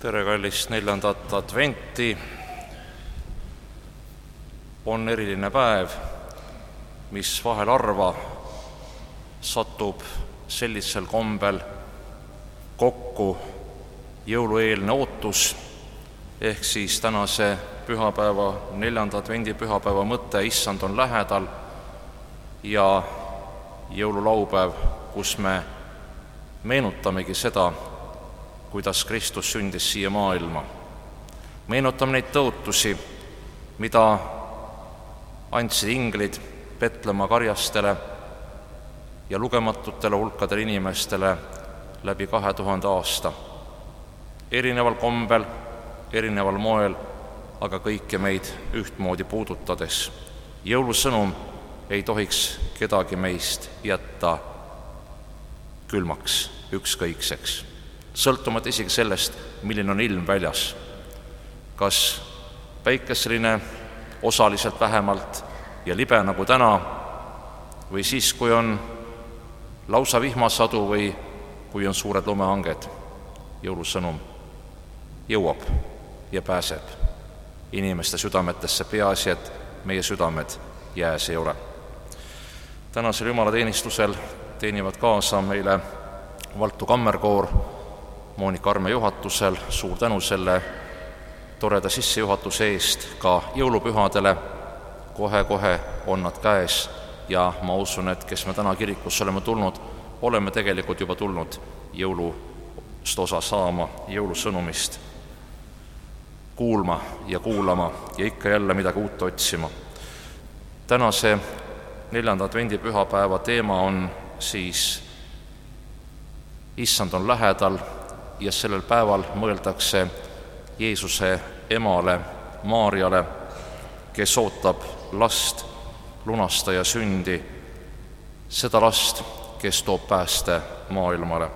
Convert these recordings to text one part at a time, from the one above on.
Tere, kallist 4. adventi! On eriline päev, mis vahel harva satub sellisel kombel kokku jõulueelne ootus, ehk siis tänase pühapäeva, 4. advendipühapäeva mõte, issand on lähedal, ja jõululaupäev, kus me meenutamegi seda, kuidas Kristus sündis siia maailma. Meenutame neid tõotusi, mida andsid inglid Petlemma karjastele ja lugematutele hulkadele inimestele läbi 2000 aasta. Erineval kombel, erineval moel, aga kõike meid ühtmoodi puudutades. Jõulusõnum ei tohiks kedagi meist jätta külmaks, ükskõikseks. Sõltumata isegi sellest, milline on ilm väljas. Kas päikeseline, osaliselt vähemalt ja libe nagu täna, või siis, kui on lausa vihmasadu või kui on suured lumehanged. Jõulusõnum jõuab ja pääseb inimeste südametesse, peaasi, et meie südamed jääs ei ole. Tänasel jumalateenistusel teenivad kaasa meile Valtu kammerkoor Moonika Arme juhatusel. Suur tänu selle toreda sissejuhatuse eest ka jõulupühadele. Kohe on nad käes ja ma usun, et kes me täna kirikusse oleme tulnud, oleme tegelikult juba tulnud jõulust osa saama, jõulusõnumist kuulma ja kuulama ja ikka jälle midagi uut otsima. Tänase 4. advendipühapäeva teema on siis issand on lähedal ja sellel päeval mõeldakse Jeesuse emale Maarjale, kes ootab last, lunastaja sündi, seda last, kes toob pääste maailmale.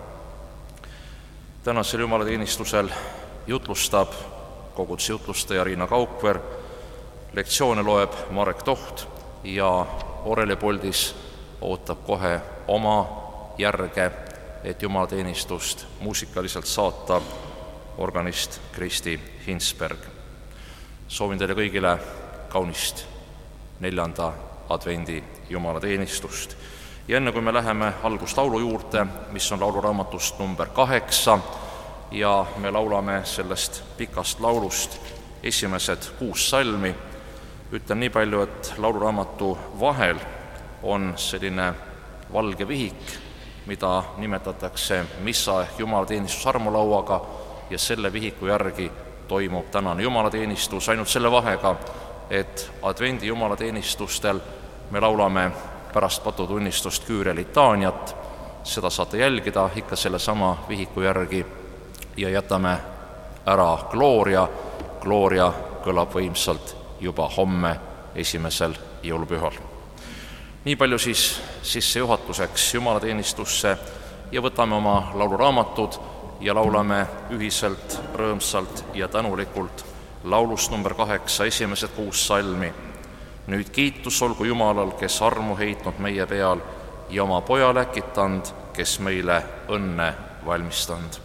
Tänasel jumalateenistusel jutlustab koguduse jutlustaja Riina Kaukver, lektsioone loeb Marek Toht ja orelipuldis ootab kohe oma järge, et jumalateenistust muusikaliselt saata organist Kristi Hinsberg. Soovin teile kõigile kaunist 4. advendi jumalateenistust. Ja enne kui me läheme alguslaulu juurde, mis on lauluraamatust number 8, ja me laulame sellest pikast laulust esimesed 6 salmi, ütlen nii palju, et lauluraamatu vahel on selline valge vihik, mida nimetatakse missa ehk jumalateenistus armulauaga, ja selle vihiku järgi toimub tänane jumalateenistus, ainult selle vahega, et advendi jumalateenistustel me laulame pärast patutunnistust Küüria litaaniat, seda saate jälgida ikka sellesama vihiku järgi, ja jätame ära Gloria. Gloria kõlab võimsalt juba homme, esimesel jõulupühal. Nii palju siis sissejuhatuseks jumalateenistusse ja võtame oma lauluraamatud ja laulame ühiselt, rõõmsalt ja tänulikult laulust number 8, esimesed 6 salmi. Nüüd kiitus olgu Jumalal, kes armu heitnud meie peal ja oma pojale kitand, kes meile õnne valmistanud.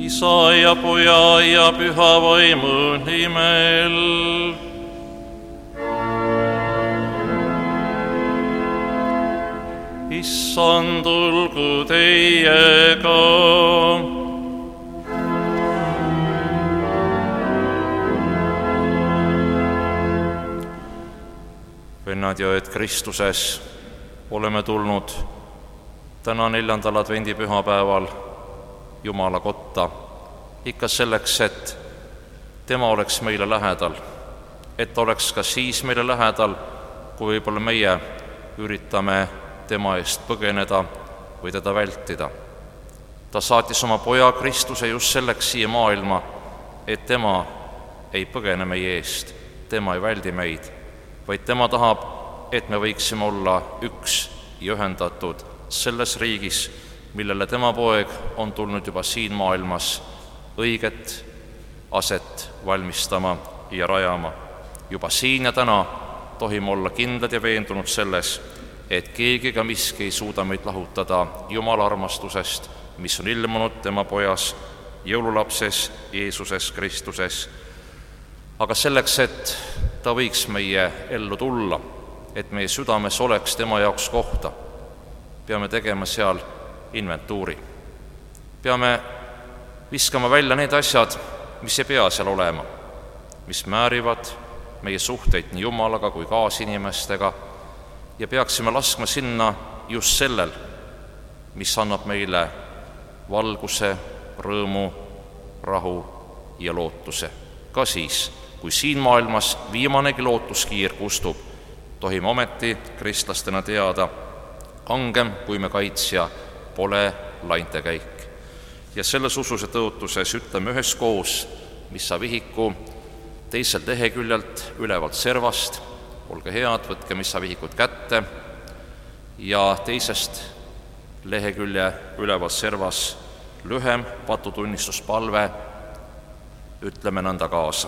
Isa ja Poja ja Püha Vaimu nimel. Issand, olgu teiega. Vennad ja õed Kristuses, oleme tulnud täna 4. advendipühapäeval Jumala kotta ikka selleks, et tema oleks meile lähedal, et oleks ka siis meile lähedal, kui võib-olla meie üritame tema eest põgeneda või teda vältida. Ta saatis oma Poja Kristuse just selleks siia maailma, et tema ei põgene meie eest, tema ei väldi meid, vaid tema tahab, et me võiksime olla üks ja ühendatud selles riigis, millele tema poeg on tulnud juba siin maailmas õiget aset valmistama ja rajama. Juba siin ja täna tohime olla kindlad ja veendunud selles, et keegi ega miski ei suuda meid lahutada Jumala armastusest, mis on ilmunud tema Pojas, jõululapses Jeesuses Kristuses. Aga selleks, et ta võiks meie ellu tulla, et meie südames oleks tema jaoks kohta, peame tegema seal inventuuri. Peame viskama välja need asjad, mis ei pea seal olema, mis määrivad meie suhteid nii Jumalaga kui kaasinimestega, ja peaksime laskma sinna just sellel, mis annab meile valguse, rõõmu, rahu ja lootuse. Ka siis, kui siin maailmas viimanegi lootuskiir kustub, tohime ometi kristlastena teada, kangem kui me kaitsja pole laintekäik. Ja selles usus ja tõotuses ütleme üheskoos missa vihiku teiselt leheküljelt ülevalt servast. Olge head, võtke missa vihikut kätte ja teisest lehekülje ülevalt servas lühem patutunnistuspalve. Ütleme nõnda kaasa.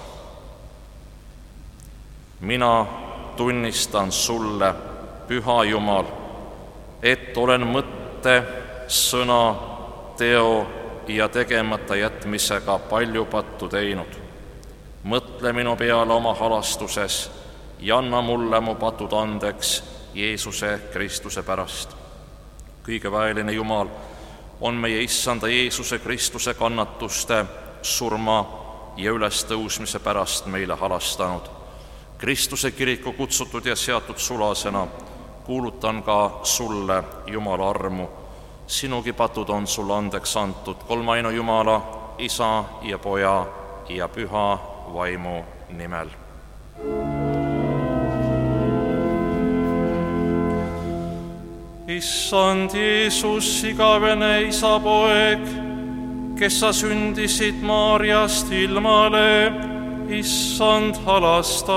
Mina tunnistan sulle, Püha Jumal, et olen mõtte, sõna, teo ja tegemata jätmisega palju pattu teinud. Mõtle minu peale oma halastuses ja anna mulle mu patud andeks Jeesuse Kristuse pärast. Kõige väeline Jumal on meie Issanda Jeesuse Kristuse kannatuste, surma ja ülestõusmise pärast meile halastanud. Kristuse kiriku kutsutud ja seatud sulasena kuulutan ka sulle Jumala armu. Sinugi patud on sulle andeks antud kolmainu Jumala, Isa ja Poja ja Püha Vaimu nimel. Issand Jeesus, igavene Isa poeg, kes sa sündisid Maarjast ilmale, Issand halasta.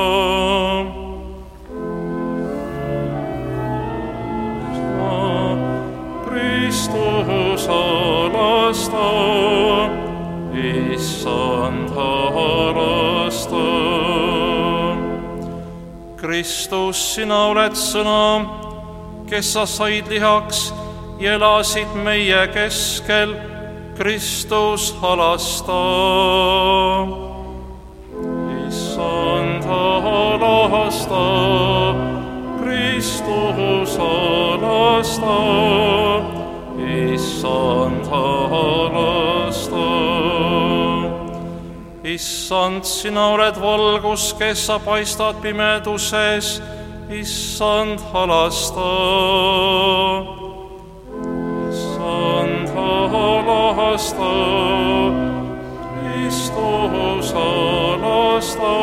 Kristus halasta, Issand halasta. Kristus, sina oled sõna, kes sa said lihaks ja elasid meie keskel, Kristus halasta. Issand halasta, Kristus halasta, Issand halasta. Issand, sina oled valgus, kes sa paistad pimeduses, Issand halasta. Issand halasta, Kristus halasta,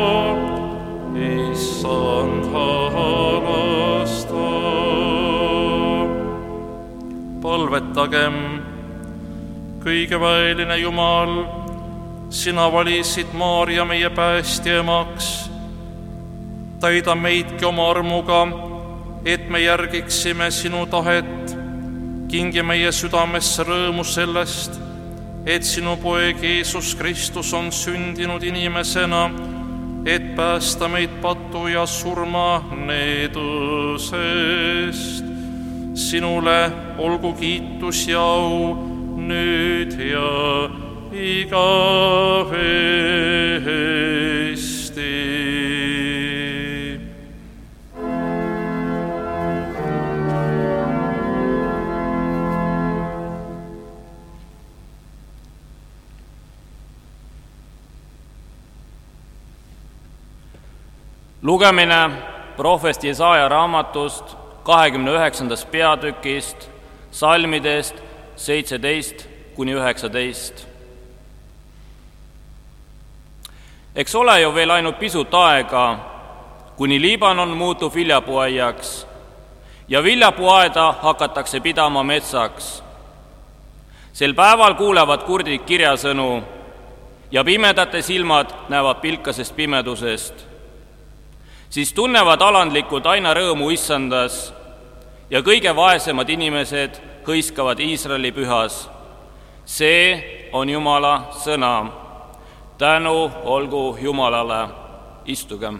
Issand halasta. Palvetagem, kõige väeline Jumal, sina valisid Maarja meie päästja emaks. Täida meidki oma armuga, et me järgiksime sinu tahet. Kingi meie südamesse rõõmu sellest, et sinu poeg Jeesus Kristus on sündinud inimesena, et päästa meid patu ja surma needusest. Sinule olgu kiitus ja au nüüd ja igavesti. Lugemine prohvet Jesaja raamatust 29. peatükist, salmidest 17–19. Eks ole ju veel ainult pisut aega, kuni Liibanon muutub viljapuuaiaks ja viljapuuaeda hakatakse pidama metsaks. Sel päeval kuulevad kurdid kirjasõnu ja pimedate silmad näevad pilkasest pimedusest. Siis tunnevad alandlikult aina rõõmu issandas ja kõige vaesemad inimesed hõiskavad Iisraeli pühas. See on Jumala sõna. Tänu olgu Jumalale. Istugem.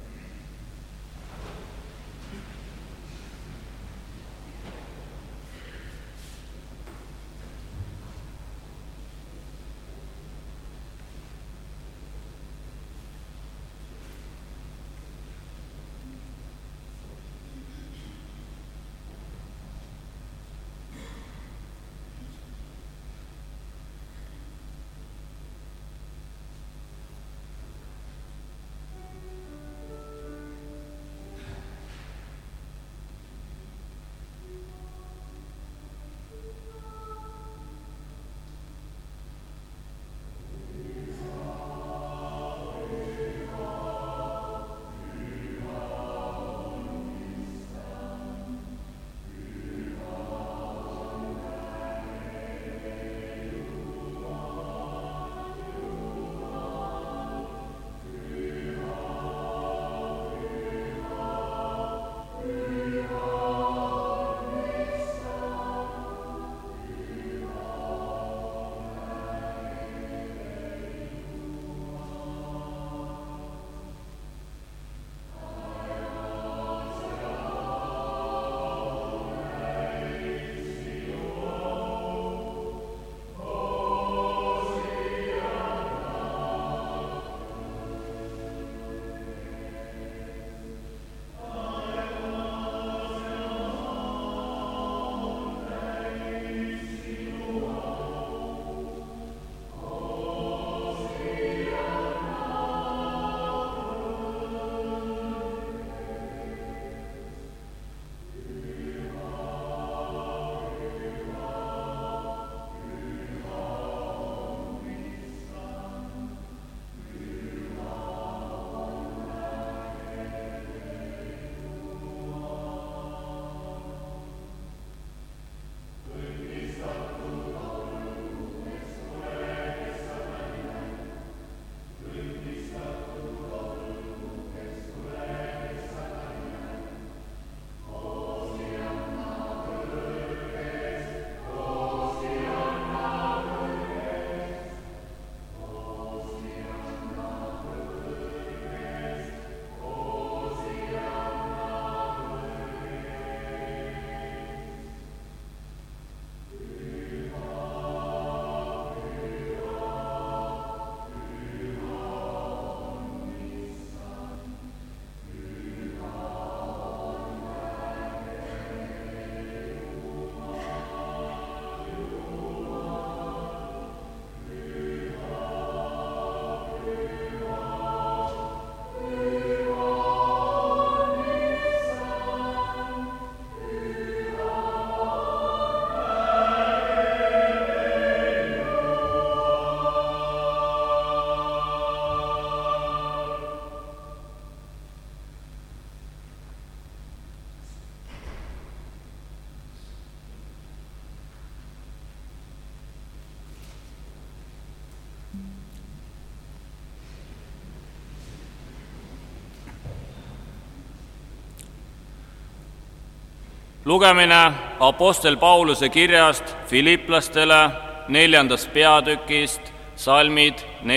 Lugemine apostel Pauluse kirjast Filiplastele 4. peatükist, salmid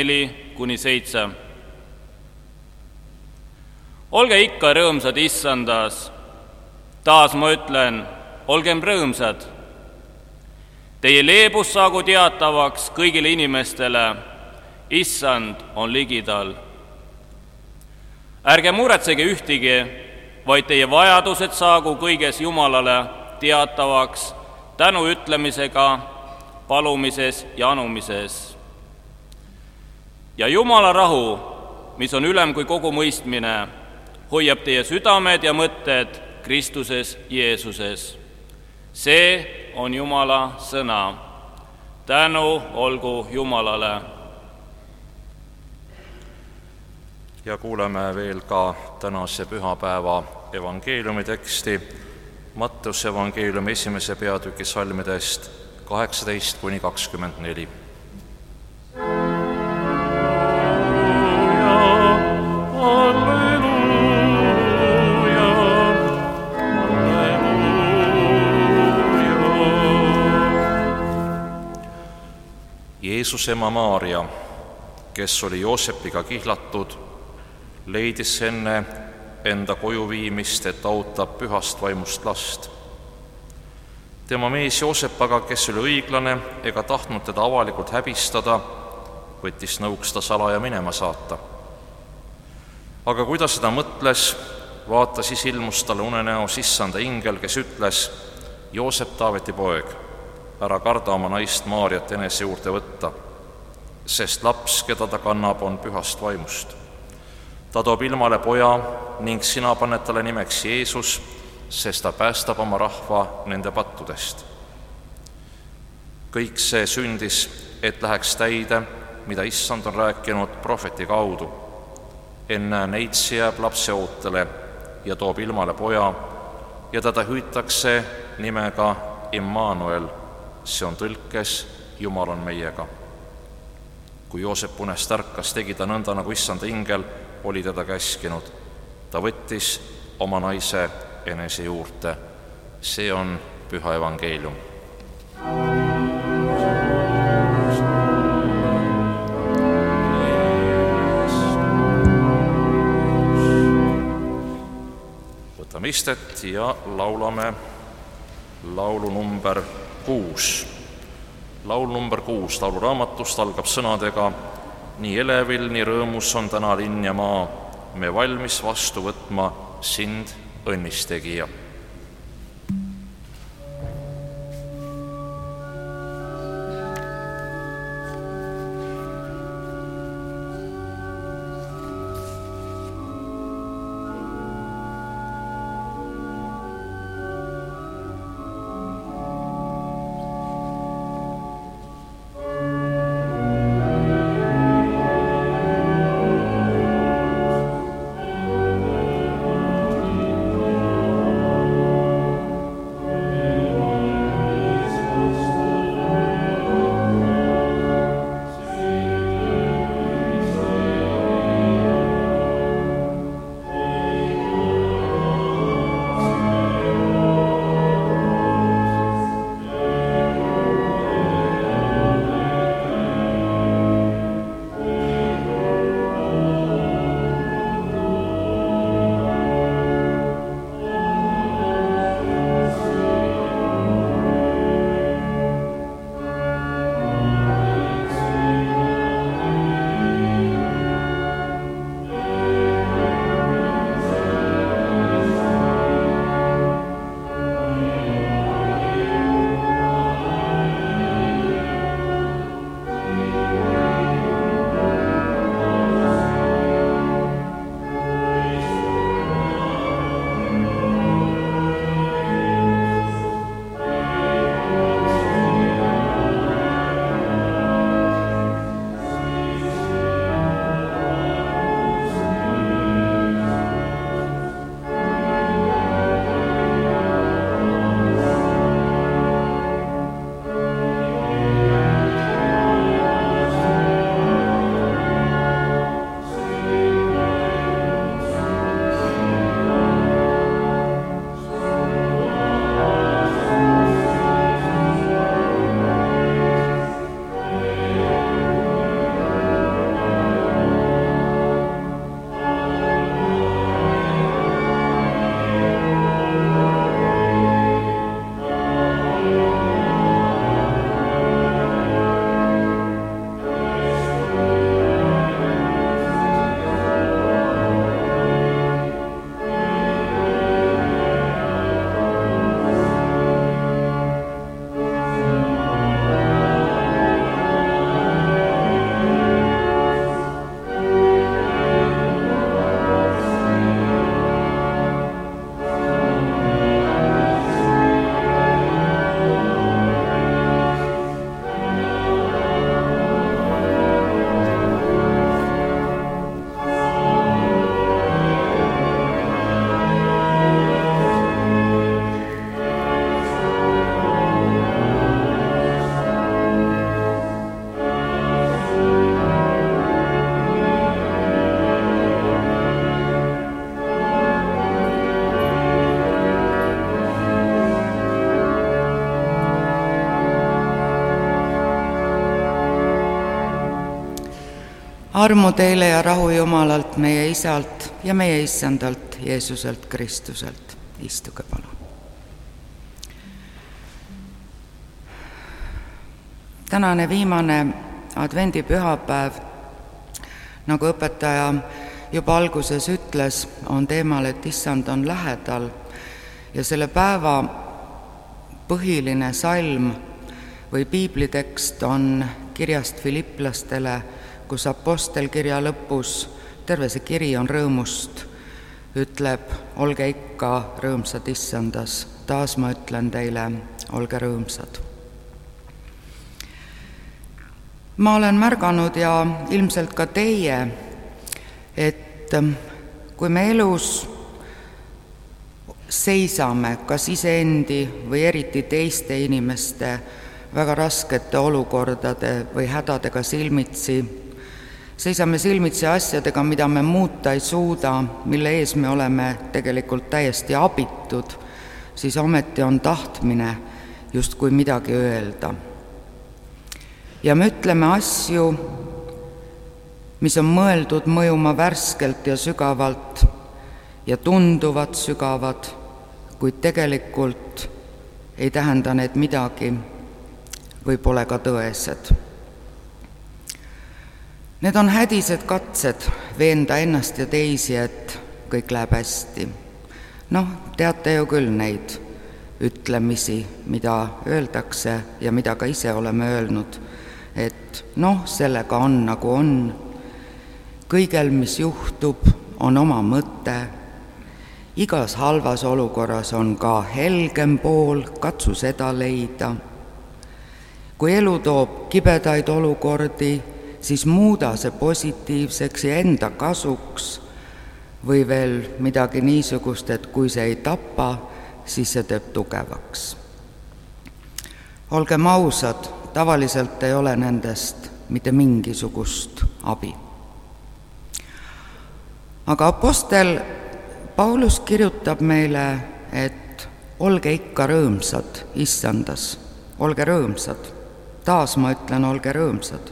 4–7. Olge ikka rõõmsad issandas. Taas ma ütlen, olgem rõõmsad. Teie leebus saagu teatavaks kõigile inimestele, Issand on ligidal. Ärge muretsege ühtegi, vaid teie vajadused saagu kõiges Jumalale teatavaks tänu ütlemisega, palumises ja anumises. Ja Jumala rahu, mis on ülem kui kogu mõistmine, hoiab teie südamed ja mõtted Kristuses Jeesuses. See on Jumala sõna. Tänu olgu Jumalale. Ja kuuleme veel ka tänase pühapäeva evangeeliumi teksti Mattuse evangeeliumi 1. peatüki salmidest 18–24. Jeesuse ema Maaria, kes oli Joosepiga kihlatud, leidis enne enda koju viimist, et autab pühast vaimust last. Tema mees Joosep aga, kes oli õiglane ega tahtnud teda avalikult häbistada, võttis nõuks ta salaja minema saata. Aga kui ta seda mõtles, vaata, siis ilmus talle unenäos issanda ingel, kes ütles: Joosep, Taaveti poeg, ära karda oma naist Maariat enese juurde võtta, sest laps, keda ta kannab, on pühast vaimust. Ta toob ilmale poja ning sina paned talle nimeks Jeesus, sest ta päästab oma rahva nende pattudest. Kõik see sündis, et läheks täide, mida issand on rääkinud prohveti kaudu. Enne neitsi jääb lapse ootele ja toob ilmale poja ja teda hüütakse nimega Immanuel, see on tõlkes Jumal on meiega. Kui Joosep unest ärkas, tegi ta nõnda, nagu issanda ingel oli teda käskinud. Ta võttis oma naise enese juurde. See on püha evangeelium. Võtame istet ja laulame laulu number 6. Laul number 6 lauluraamatust algab sõnadega: nii elevil, nii rõõmus on täna linn ja maa, me valmis vastu võtma sind, õnnistegija. armu teile ja rahu Jumalalt, meie Isalt ja meie Issandalt Jeesuselt Kristuselt. Istuge palun. Tänane viimane advendipühapäev, nagu õpetaja juba alguses ütles, on teemal, et Issand on lähedal, ja selle päeva põhiline salm või piiblitekst on kirjast Filipplastele, kus apostelkirja lõpus, terve see kiri on rõõmust, ütleb, olge ikka rõõmsad Issandas, taas ma ütlen teile, olge rõõmsad. Ma olen märganud ja ilmselt ka teie, et kui me elus seisame kas iseendi või eriti teiste inimeste väga raskete olukordade või hädadega silmitsi, seisame silmitsi asjadega, mida me muuta ei suuda, mille ees me oleme tegelikult täiesti abitud, siis ometi on tahtmine justkui midagi öelda. Ja me ütleme asju, mis on mõeldud mõjuma värskelt ja sügavalt ja tunduvad sügavad, kuid tegelikult ei tähenda need midagi või pole ka tõesed. Need on hädised katsed veenda ennast ja teisi, et kõik läheb hästi. Teate ju küll neid ütlemisi, mida öeldakse ja mida ka ise oleme öelnud, et sellega on nagu on, kõigel, mis juhtub, on oma mõte, igas halvas olukorras on ka helgem pool, katsu seda leida. Kui elu toob kibedaid olukordi, siis muuda see positiivseks ja enda kasuks, või veel midagi niisugust, et kui see ei tapa, siis see teeb tugevaks. Olgem ausad, tavaliselt ei ole nendest mitte mingisugust abi. Aga apostel Paulus kirjutab meile, et olge ikka rõõmsad Issandas, olge rõõmsad. Taas ma ütlen, olge rõõmsad.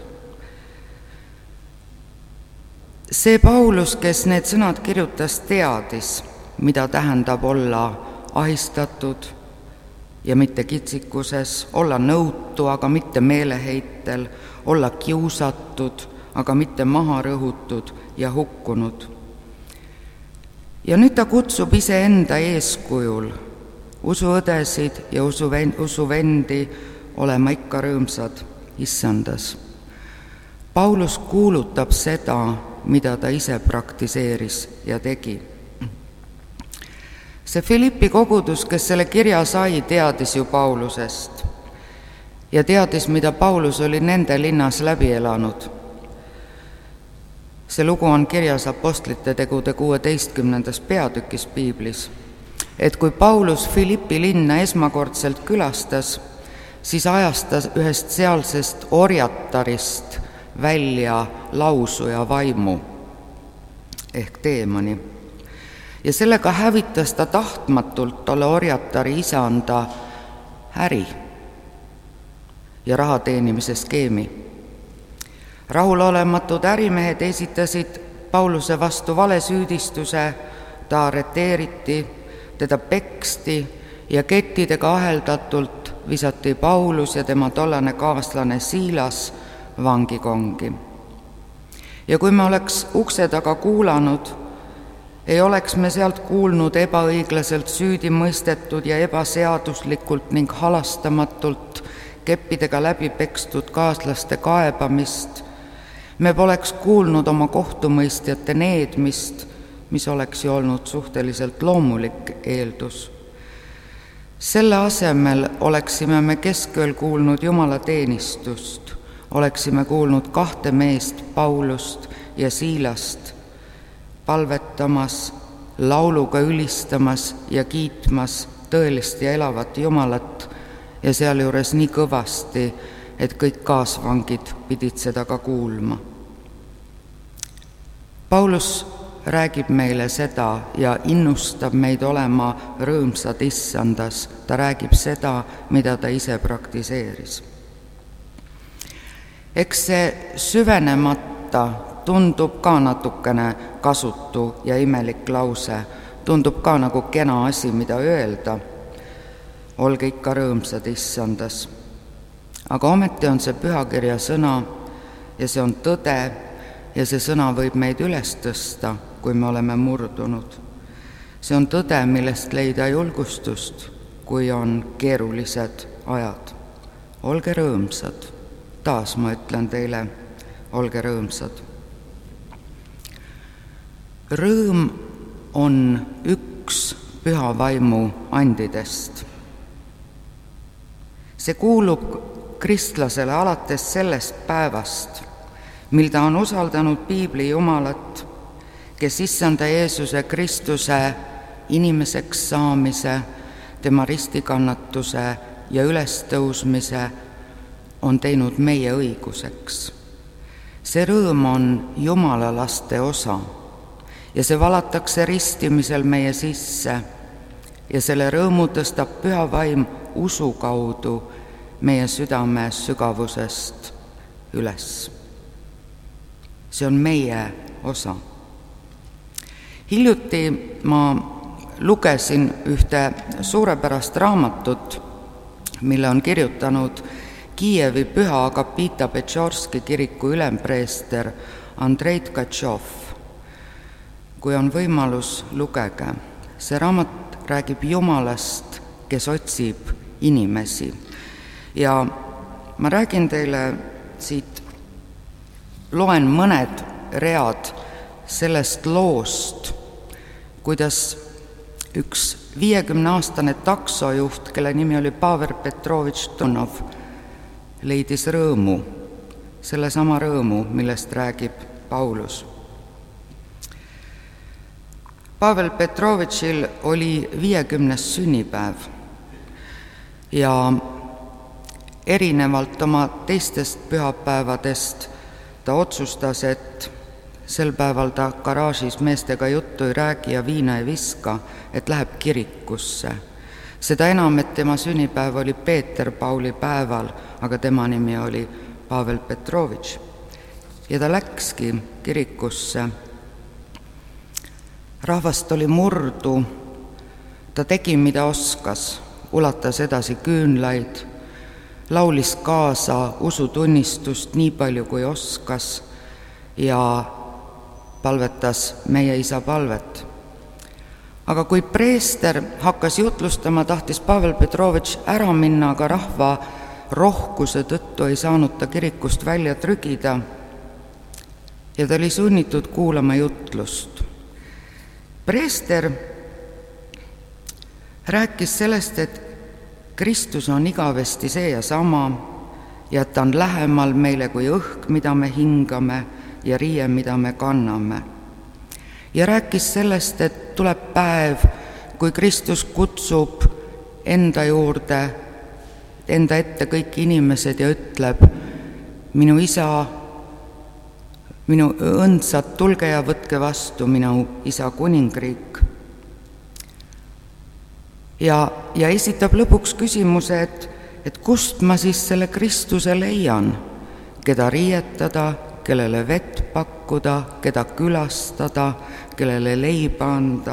See Paulus, kes need sõnad kirjutas, teadis, mida tähendab olla ahistatud ja mitte kitsikuses, olla nõutu, aga mitte meeleheitel, olla kiusatud, aga mitte maha rõhutud ja hukkunud. Ja nüüd ta kutsub iseenda eeskujul usuõdesid ja usuvendi olema ikka rõõmsad Issandas. Paulus kuulutab seda, mida ta ise praktiseeris ja tegi. See Filippi kogudus, kes selle kirja sai, teadis ju Paulusest ja teadis, mida Paulus oli nende linnas läbi elanud. See lugu on kirjas Apostlite tegude 16. peatükis piiblis, et kui Paulus Filippi linna esmakordselt külastas, siis ajas ta ühest sealsest orjatarist välja lausuja vaimu ehk teemani. Ja sellega hävitas ta tahtmatult tolle orjatari isanda äri ja raha teenimise skeemi. Rahulolematud ärimehed esitasid Pauluse vastu valesüüdistuse, ta arreteeriti, teda peksti ja kettidega aheldatult visati Paulus ja tema tollane kaaslane Siilas vangikongi. Ja kui me oleks ukse taga kuulanud, ei oleks me sealt kuulnud ebaõiglaselt süüdi mõistetud ja ebaseaduslikult ning halastamatult keppidega läbi pekstud kaaslaste kaebamist. Me poleks kuulnud oma kohtumõistjate needmist, mis oleks ju olnud suhteliselt loomulik eeldus. Selle asemel oleksime me keskööl kuulnud Jumala teenistust, oleksime kuulnud 2 meest, Paulust ja Siilast, palvetamas, lauluga ülistamas ja kiitmas tõelist ja elavat Jumalat ja sealjuures nii kõvasti, et kõik kaasvangid pidid seda ka kuulma. Paulus räägib meile seda ja innustab meid olema rõõmsad Issandas. Ta räägib seda, mida ta ise praktiseeris. Eks see süvenemata tundub ka natukene kasutu ja imelik lause, tundub ka nagu kena asi, mida öelda. Olge ikka rõõmsad issandas. Aga ometi on see pühakirja sõna ja see on tõde ja see sõna võib meid üles tõsta, kui me oleme murdunud. See on tõde, millest leida julgustust, kui on keerulised ajad. Olge rõõmsad. Taas ma ütlen teile, olge rõõmsad. Rõõm on üks püha vaimu andidest. See kuulub kristlasele alates sellest päevast, mil ta on usaldanud piibli Jumalat, kes issanda Jeesuse Kristuse inimeseks saamise, tema ristikannatuse ja ülestõusmise on teinud meie õiguseks. See rõõm on Jumala laste osa ja see valatakse ristimisel meie sisse ja selle rõõmu tõstab püha vaim usu kaudu meie südame sügavusest üles. See on meie osa. Hiljuti ma lugesin ühte suurepärast raamatut, mille on kirjutanud Kiievi Püha Agapita Petšorski kiriku ülempreester Andrei Tkatšov. Kui on võimalus, lugege. See raamat räägib Jumalast, kes otsib inimesi. Ja ma räägin teile siit, loen mõned read sellest loost, kuidas üks 50-aastane taksojuht, kelle nimi oli Pavel Petrovitš Tonov, leidis rõõmu, sellesama rõõmu, millest räägib Paulus. Pavel Petrovitšil oli 50. sünnipäev ja erinevalt oma teistest pühapäevadest ta otsustas, et sel päeval ta garaažis meestega juttu ei räägi ja viina ei viska, et läheb kirikusse. Seda enam, et tema sünnipäev oli Peeter Pauli päeval, aga tema nimi oli Pavel Petrovitš. Ja ta läkski kirikusse. Rahvast oli murdu, ta tegi, mida oskas, ulatas edasi küünlaid, laulis kaasa usutunnistust nii palju, kui oskas ja palvetas meie isa palvet. Aga kui preester hakkas jutlustama, tahtis Pavel Petrovitš ära minna, aga rahva rohkuse tõttu ei saanud ta kirikust välja trügida ja ta oli sunnitud kuulama jutlust. Preester rääkis sellest, et Kristus on igavesti see ja sama ja et ta on lähemal meile kui õhk, mida me hingame ja riie, mida me kanname. Ja rääkis sellest, et tuleb päev, kui Kristus kutsub enda juurde, enda ette kõik inimesed ja ütleb, minu isa, minu õndsad, tulge ja võtke vastu minu isa kuningriik. Ja esitab lõpuks küsimuse, et kust ma siis selle Kristuse leian, keda riietada, kellele vett pakkuda, keda külastada, kellele leiba anda.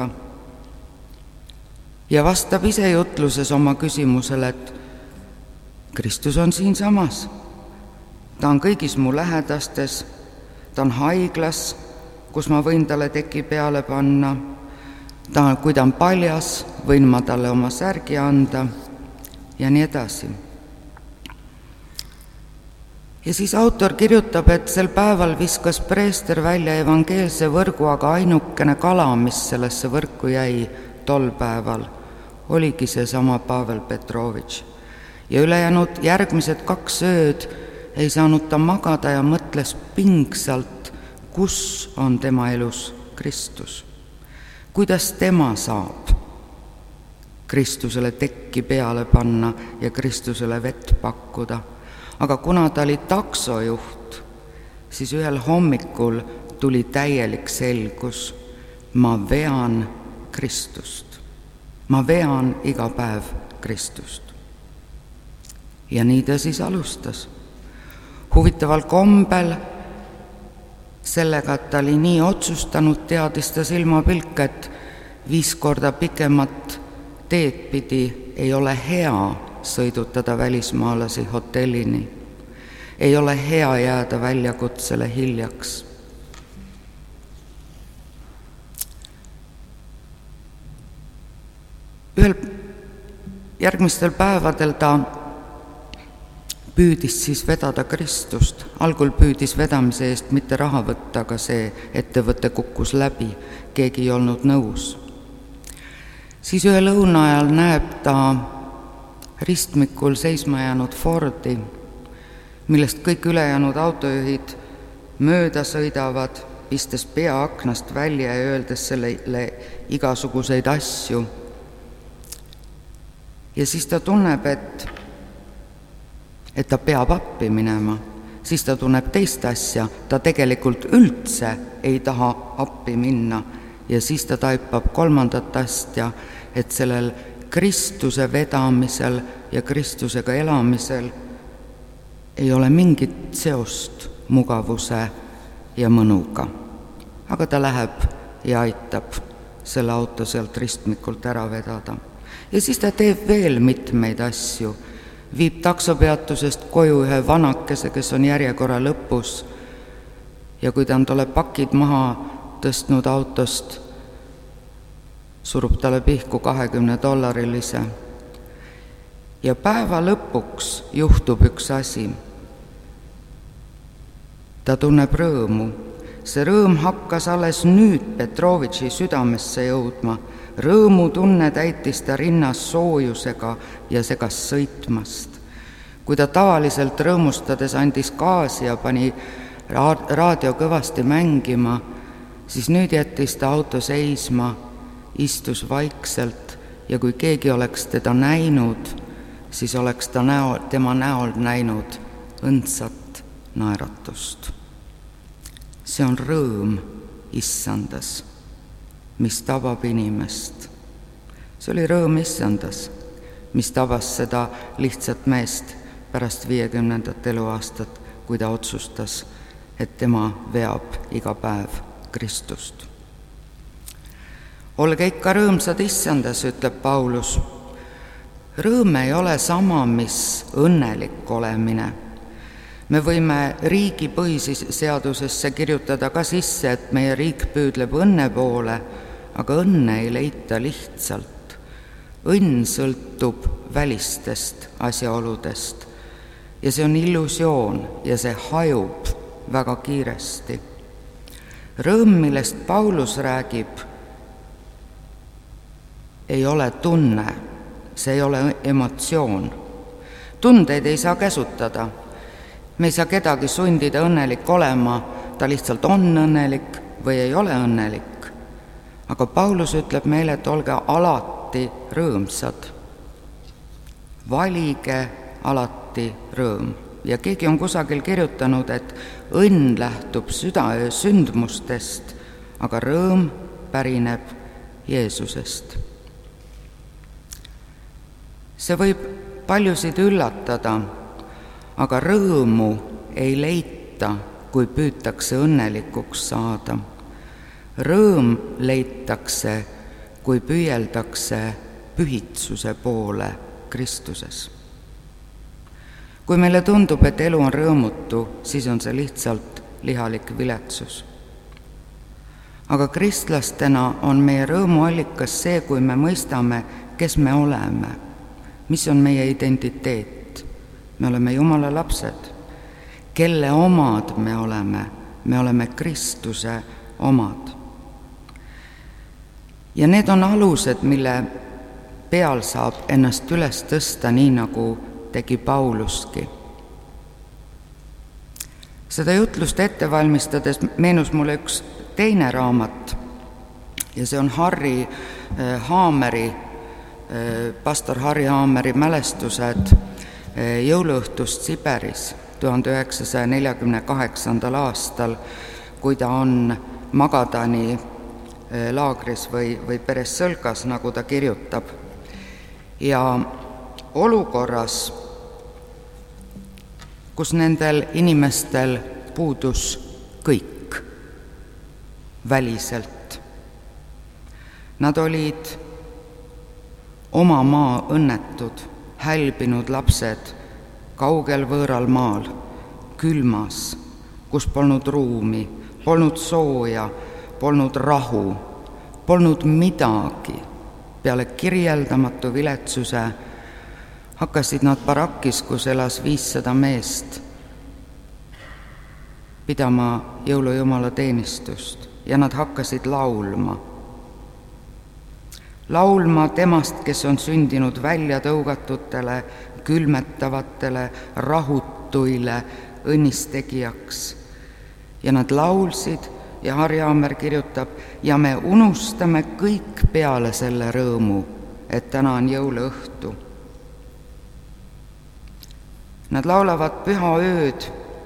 Ja vastab ise jutluses oma küsimusele, et Kristus on siinsamas. Ta on kõigis mu lähedastes, ta on haiglas, kus ma võin talle teki peale panna, kui ta on paljas, võin ma talle oma särgi anda ja nii edasi. Ja siis autor kirjutab, et sel päeval viskas preester välja evangeelse võrgu, aga ainukene kala, mis sellesse võrku jäi tol päeval, oligi seesama Pavel Petrovitš. Ja ülejäänud järgmised 2 ööd ei saanud ta magada ja mõtles pingsalt, kus on tema elus Kristus. Kuidas tema saab Kristusele tekki peale panna ja Kristusele vett pakkuda. Aga kuna ta oli taksojuht, siis ühel hommikul tuli täielik selgus. Ma vean Kristust. Ma vean iga päev Kristust. Ja nii ta siis alustas. Huvitaval kombel sellega, et ta oli nii otsustanud, teadis ta silmapilk, et 5 korda pikemat teed pidi ei ole hea sõidutada välismaalasi hotellini. Ei ole hea jääda väljakutsele hiljaks. Ühel järgmistel päevadel ta püüdis siis vedada Kristust. Algul püüdis vedamise eest mitte raha võtta, aga see ettevõte kukkus läbi, keegi ei olnud nõus. Siis ühe lõuna ajal näeb ta ristmikul seisma jäänud Fordi, millest kõik ülejäänud autojuhid mööda sõidavad, pistes pea aknast välja ja öeldes sellele igasuguseid asju. Ja siis ta tunneb, et ta peab appi minema. Siis ta tunneb teist asja, ta tegelikult üldse ei taha appi minna. Ja siis ta taipab 3. asja, et sellel Kristuse vedamisel ja Kristusega elamisel ei ole mingit seost mugavuse ja mõnuga. Aga ta läheb ja aitab selle auto sealt ristmikult ära vedada. Ja siis ta teeb veel mitmeid asju. Viib taksopeatusest koju ühe vanakese, kes on järjekorra lõpus. Ja kui ta on tolle pakid maha tõstnud autost, surub talle pihku $20. Ja päeva lõpuks juhtub üks asi. Ta tunneb rõõmu. See rõõm hakkas alles nüüd Petrovitši südamesse jõudma. Rõõmutunne täitis ta rinnas soojusega ja segas sõitmast. Kui ta tavaliselt rõõmustades andis gaasi ja pani raadio kõvasti mängima, siis nüüd jättis ta auto seisma, istus vaikselt ja kui keegi oleks teda näinud, siis oleks ta tema näol näinud õndsat naeratust. See on rõõm issandas, mis tabab inimest. See oli rõõm issandas, mis tabas seda lihtsat meest pärast 50. eluaastat, kui ta otsustas, et tema veab iga päev Kristust. Olge ikka rõõmsad issandas, ütleb Paulus. Rõõm ei ole sama, mis õnnelik olemine. Me võime riigi põhiseadusesse kirjutada ka sisse, et meie riik püüdleb õnne poole, aga õnne ei leita lihtsalt. Õnn sõltub välistest asjaoludest ja see on illusioon ja see hajub väga kiiresti. Rõõm, millest Paulus räägib, ei ole tunne, see ei ole emotsioon. Tundeid ei saa käsutada. Me ei saa kedagi sundida õnnelik olema, ta lihtsalt on õnnelik või ei ole õnnelik. Aga Paulus ütleb meile, et olge alati rõõmsad. Valige alati rõõm. Ja keegi on kusagil kirjutanud, et õnn lähtub sündmustest, aga rõõm pärineb Jeesusest. See võib paljusid üllatada, aga rõõmu ei leita, kui püütakse õnnelikuks saada. Rõõm leitakse, kui püüeldakse pühitsuse poole Kristuses. Kui meile tundub, et elu on rõõmutu, siis on see lihtsalt lihalik viletsus. Aga kristlastena on meie rõõmuallikas see, kui me mõistame, kes me oleme, mis on meie identiteet. Me oleme Jumala lapsed. Kelle omad me oleme Kristuse omad. Ja need on alused, mille peal saab ennast üles tõsta, nii nagu tegi Pauluski. Seda jutlust ette valmistades meenus mulle üks teine raamat ja see on pastor Harri Haameri mälestused jõuluõhtust Siberis 1948. aastal, kui ta on Magadani laagris või Peresõlkas, nagu ta kirjutab. Ja olukorras, kus nendel inimestel puudus kõik, väliselt. Nad olid oma maa õnnetud, hälbinud lapsed kaugel võõral maal, külmas, kus polnud ruumi, polnud sooja, polnud rahu, polnud midagi. Peale kirjeldamatu viletsuse hakkasid nad barakis, kus elas 500 meest, pidama jõulujumala teenistust ja nad hakkasid laulma temast, kes on sündinud väljatõugatutele, külmetavatele, rahutuile õnnistegijaks. Ja nad laulsid ja Harri Aamer kirjutab, ja me unustame kõik peale selle rõõmu, et täna on jõuluõhtu. Nad laulavad püha ööd.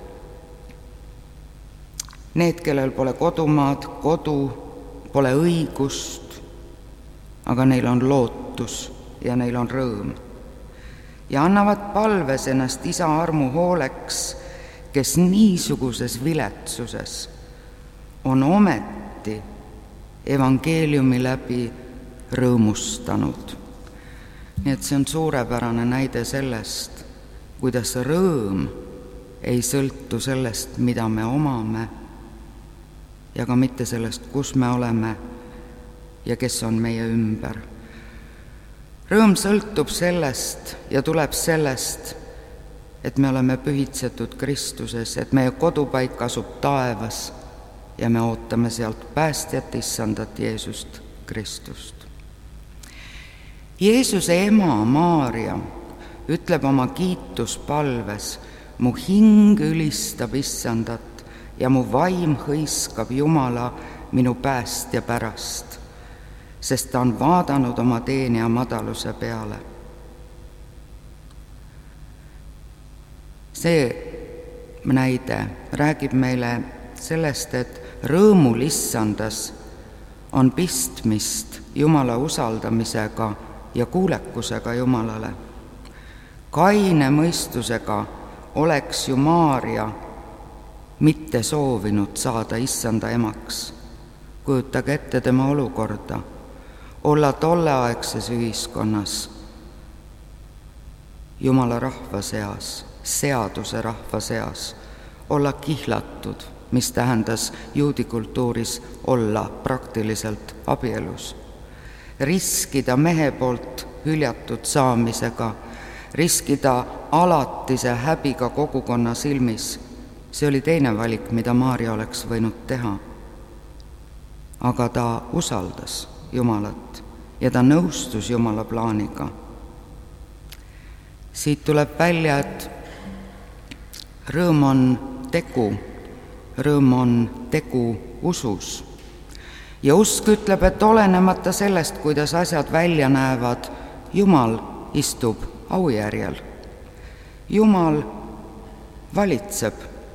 Need, kellel pole kodumaad, kodu, pole õigust, aga neil on lootus ja neil on rõõm. Ja annavad palves ennast Isa armu hooleks, kes niisuguses viletsuses on ometi evangeeliumi läbi rõõmustanud. Nii et see on suurepärane näide sellest, kuidas rõõm ei sõltu sellest, mida me omame, ja ka mitte sellest, kus me oleme ja kes on meie ümber. Rõõm sõltub sellest ja tuleb sellest, et me oleme pühitsetud Kristuses, et meie kodupaik asub taevas ja me ootame sealt päästjat, issandat Jeesust Kristust. Jeesuse ema Maarja ütleb oma kiituspalves, mu hing ülistab issandat ja mu vaim hõiskab Jumala, minu päästja pärast, sest ta on vaadanud oma teenija madaluse peale. See näide räägib meile sellest, et rõõmul issandas on pistmist Jumala usaldamisega ja kuulekusega Jumalale. Kaine mõistusega oleks ju Maarja mitte soovinud saada issanda emaks. Kujutage ette tema olukorda, olla tolleaegses ühiskonnas Jumala rahva seas, seaduse rahva seas, olla kihlatud, mis tähendas juudi kultuuris olla praktiliselt abielus, riskida mehe poolt hüljatud saamisega, riskida alatise häbiga kogukonna silmis. See oli teine valik, mida Maarja oleks võinud teha. Aga ta usaldas Jumalat ja ta nõustus Jumala plaaniga. Siit tuleb välja, et rõõm on tegu usus. Ja usk ütleb, et olenemata sellest, kuidas asjad välja näevad, Jumal istub aujärjel. Jumal valitseb.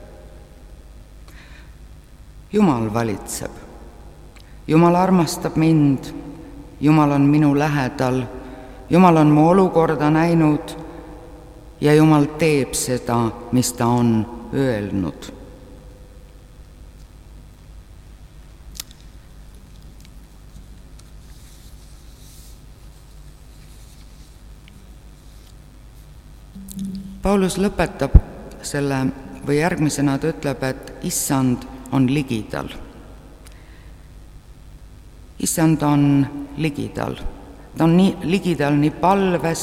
Jumal valitseb. Jumal armastab mind. Jumal on minu lähedal. Jumal on mu olukorda näinud ja Jumal teeb seda, mis ta on öelnud. Paulus lõpetab selle või järgmisena ta ütleb, et issand on ligidal. Issand on ligidal. Ta on ligidal nii palves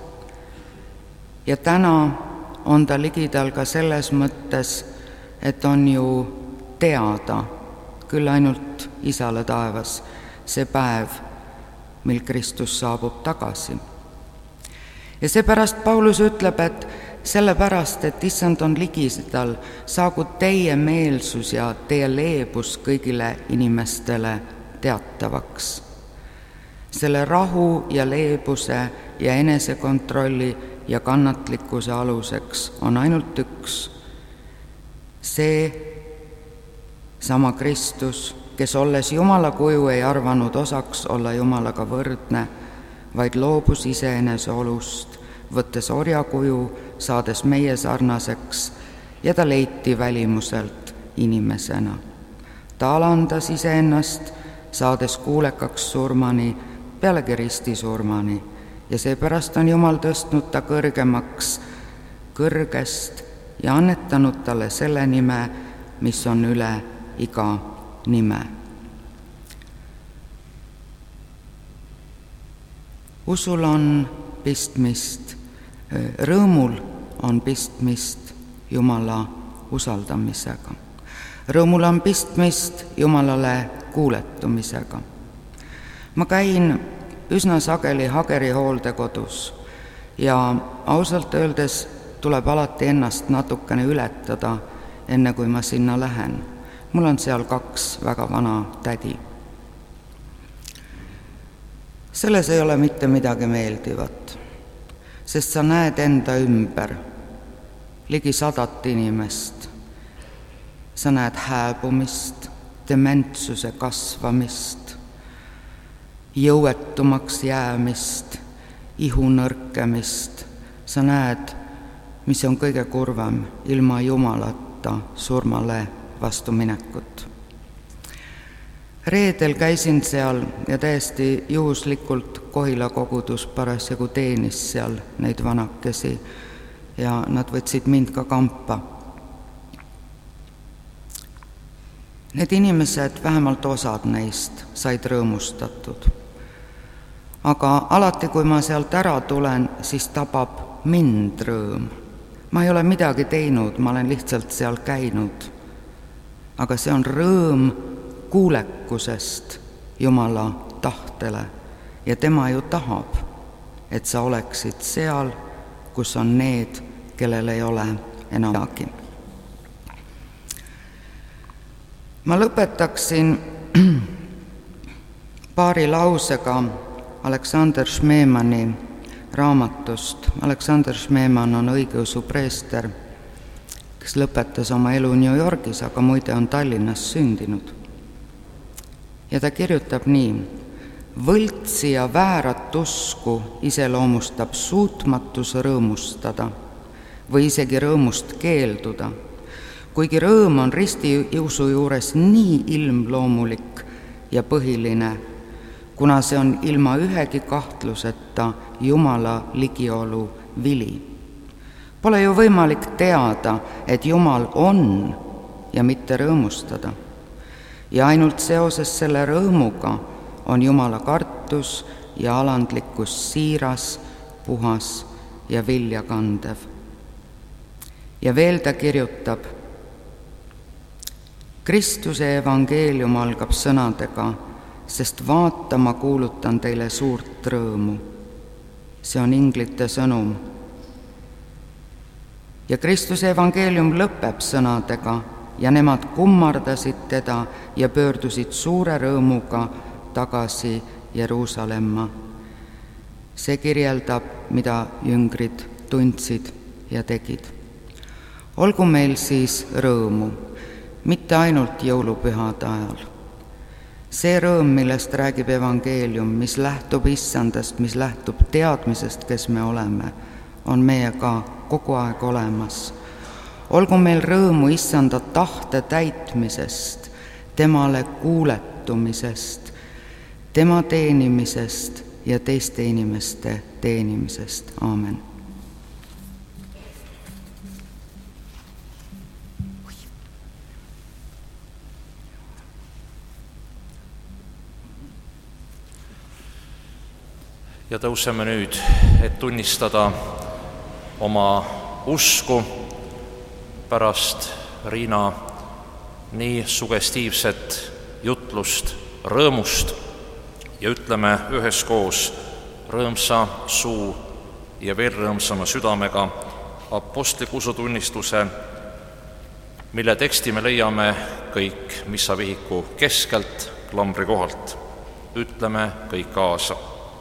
ja täna on ta ligidal ka selles mõttes, et on ju teada, küll ainult Isale taevas, see päev, mil Kristus saabub tagasi. Ja seepärast Paulus ütleb, et sellepärast, et issand on ligidal, saagu teie meelsus ja teie leebus kõigile inimestele teatavaks. Selle rahu ja leebuse ja enesekontrolli ja kannatlikkuse aluseks on ainult üks. See sama Kristus, kes olles Jumala kuju ei arvanud osaks olla Jumalaga võrdne, vaid loobus iseenese olust, võttes orjakuju, saades meie sarnaseks ja ta leiti välimuselt inimesena. ta alandas iseennast, saades kuulekaks surmani, pealegi ristisurmani, ja seepärast on Jumal tõstnud ta kõrgemaks kõrgest ja annetanud talle selle nime, mis on üle iga nime. Usul on pistmist, rõõmul on pistmist Jumala usaldamisega. Rõõmul on pistmist Jumalale kuuletumisega. Ma käin üsna sageli Hageri hooldekodus ja ausalt öeldes tuleb alati ennast natukene ületada, enne kui ma sinna lähen. Mul on seal 2 väga vana tädi. Selles ei ole mitte midagi meeldivat, sest sa näed enda ümber ligi 100 inimest. Sa näed hääbumist, dementsuse kasvamist, jõuetumaks jäämist, ihu nõrkemist. Sa näed, mis on kõige kurvem, ilma Jumalata surmale vastuminekut. Reedel käisin seal ja täiesti juhuslikult Kohila kogudus parasjagu teenis seal neid vanakesi ja nad võtsid mind ka kampa. Need inimesed, vähemalt osad neist, said rõõmustatud. Aga alati, kui ma sealt ära tulen, siis tabab mind rõõm. Ma ei ole midagi teinud, ma olen lihtsalt seal käinud. Aga see on rõõm kuulekusest Jumala tahtele ja tema ju tahab, et sa oleksid seal, kus on need, kellel ei ole enam midagi. Ma lõpetaksin paari lausega Aleksander Šmemani raamatust. Aleksander Šmeman on õigeusu preester, kes lõpetas oma elu New Yorgis, aga muide on Tallinnas sündinud. Ja ta kirjutab nii: võltsi ja väärat usku iseloomustab suutmatus rõõmustada või isegi rõõmust keelduda, kuigi rõõm on ristiusu juures nii ilmloomulik ja põhiline, kuna see on ilma ühegi kahtluseta Jumala ligiolu vili. Pole ju võimalik teada, et Jumal on ja mitte rõõmustada. Ja ainult seoses selle rõõmuga on Jumala kartus ja alandlikkus siiras, puhas ja viljakandev. Ja veel ta kirjutab: Kristuse evangeelium algab sõnadega, sest vaata, ma kuulutan teile suurt rõõmu. See on inglite sõnum. Ja Kristuse evangeelium lõpeb sõnadega: ja nemad kummardasid teda ja pöördusid suure rõõmuga tagasi Jeruusalemma. See kirjeldab, mida jüngrid tundsid ja tegid. Olgu meil siis rõõmu, mitte ainult jõulupühade ajal. See rõõm, millest räägib evangeelium, mis lähtub issandast, mis lähtub teadmisest, kes me oleme, on meiega kogu aeg olemas. Olgu meil rõõmu issanda tahte täitmisest, temale kuuletumisest, tema teenimisest ja teiste inimeste teenimisest. Aamen. Ja tõuseme nüüd, et tunnistada oma usku pärast Riina nii sugestiivset jutlust rõõmust ja ütleme üheskoos rõõmsa suu ja veel rõõmsama südamega apostliku usutunnistuse, mille teksti me leiame kõik missavihiku keskelt klambri kohalt. Ütleme kõik kaasa.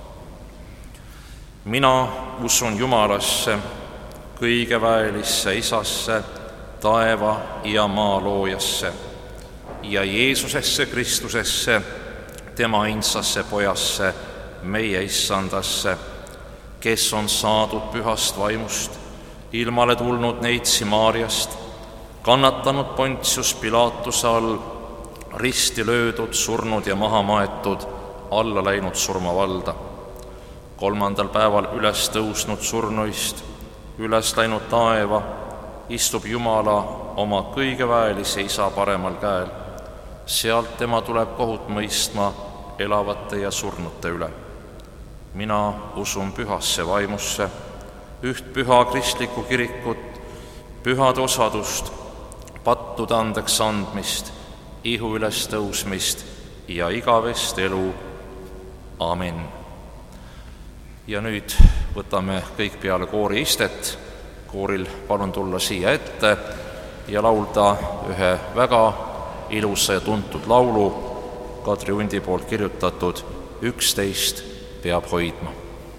Mina usun Jumalasse, kõigeväelisse Isasse, taeva ja maa loojasse ja Jeesusesse Kristusesse, tema ainsasse pojasse, meie issandasse, kes on saadud pühast vaimust, ilmale tulnud neitsi Maarjast, kannatanud Pontius Pilatuse all, risti löödud, surnud ja maha maetud, alla läinud surmavalda. 3. päeval üles tõusnud surnuist, üles läinud taeva, istub Jumala oma kõigeväelise Isa paremal käel. Sealt tema tuleb kohut mõistma elavate ja surnute üle. Mina usun pühasse vaimusse, üht püha kristlikku kirikut, pühade osadust, pattude andeks andmist, ihu üles tõusmist ja igavest elu. Amen. Ja nüüd võtame kõik peale koori istet. Kooril palun tulla siia ette ja laulda ühe väga ilusa ja tuntud laulu, Kadri Undi poolt kirjutatud 11 peab hoidma.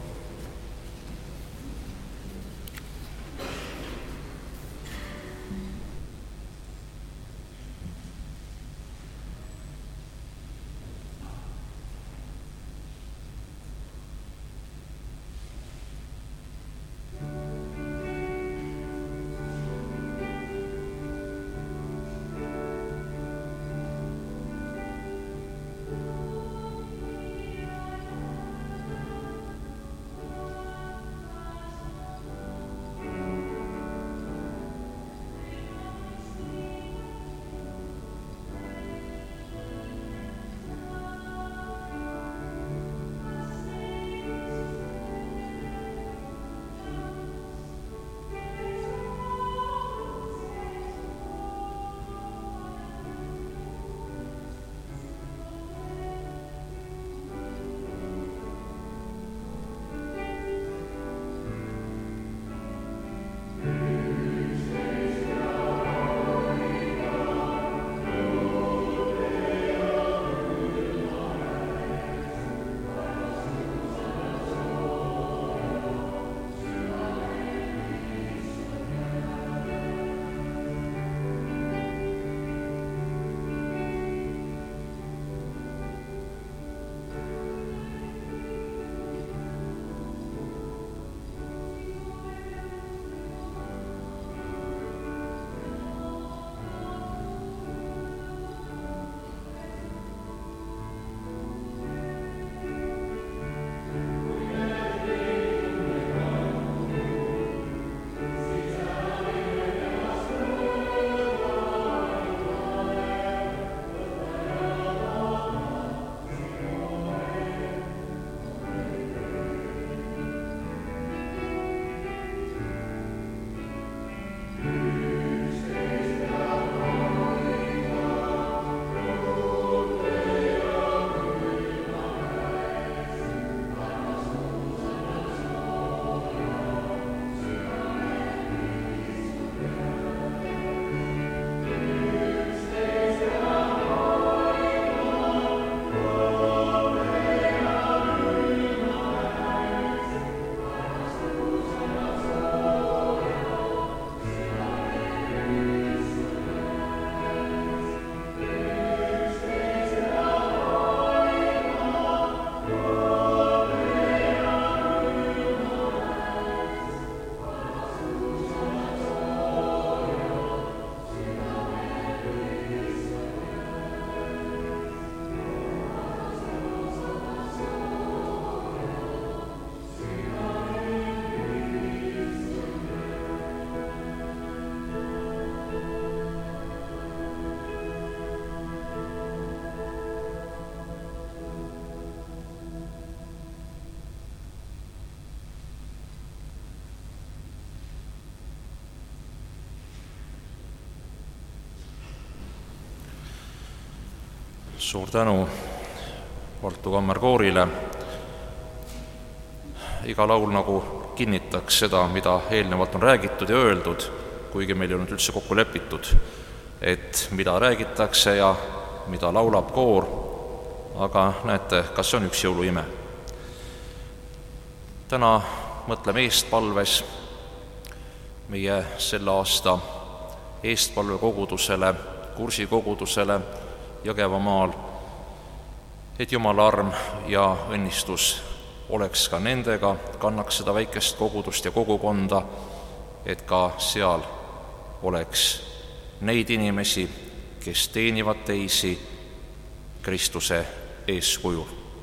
Suur tänu Valtu Kammerkoorile. Iga laul nagu kinnitaks seda, mida eelnevalt on räägitud ja öeldud, kuigi meil ei olnud üldse kokku lepitud, et mida räägitakse ja mida laulab koor, aga näete, kas see on üks jõuluime. Täna mõtleme eestpalves meie selle aasta eestpalvekogudusele, kursikogudusele Jõgevamaal, et Jumala arm ja õnnistus oleks ka nendega, kannaks seda väikest kogudust ja kogukonda, et ka seal oleks neid inimesi, kes teenivad teisi Kristuse eeskujul.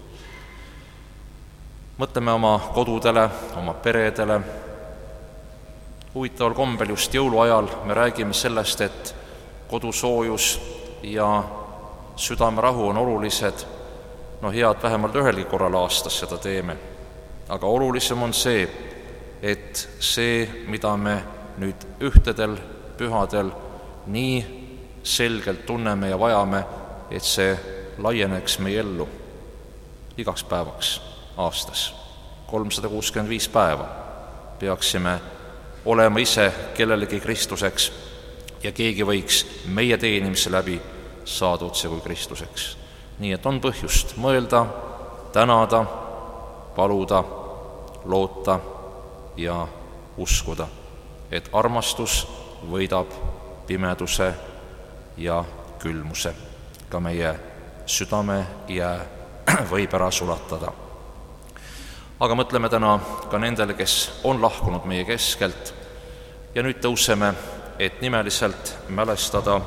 Mõtleme oma kodudele, oma peredele. Huvitaval kombel just jõuluajal me räägime sellest, et kodusoojus ja südamerahu on olulised. Head vähemalt ühelgi korral aastas seda teeme. Aga olulisem on see, et see, mida me nüüd ühtedel pühadel nii selgelt tunneme ja vajame, et see laieneks meie ellu igaks päevaks aastas. 365 päeva peaksime olema ise kellelegi Kristuseks ja keegi võiks meie teenimise läbi saada otse kui Kristuseks. Nii et on põhjust mõelda, tänada, paluda, loota ja uskuda, et armastus võidab pimeduse ja külmuse. Ka meie südame jää võib ära sulatada. Aga mõtleme täna ka nendele, kes on lahkunud meie keskelt ja nüüd tõuseme, et nimeliselt mälestada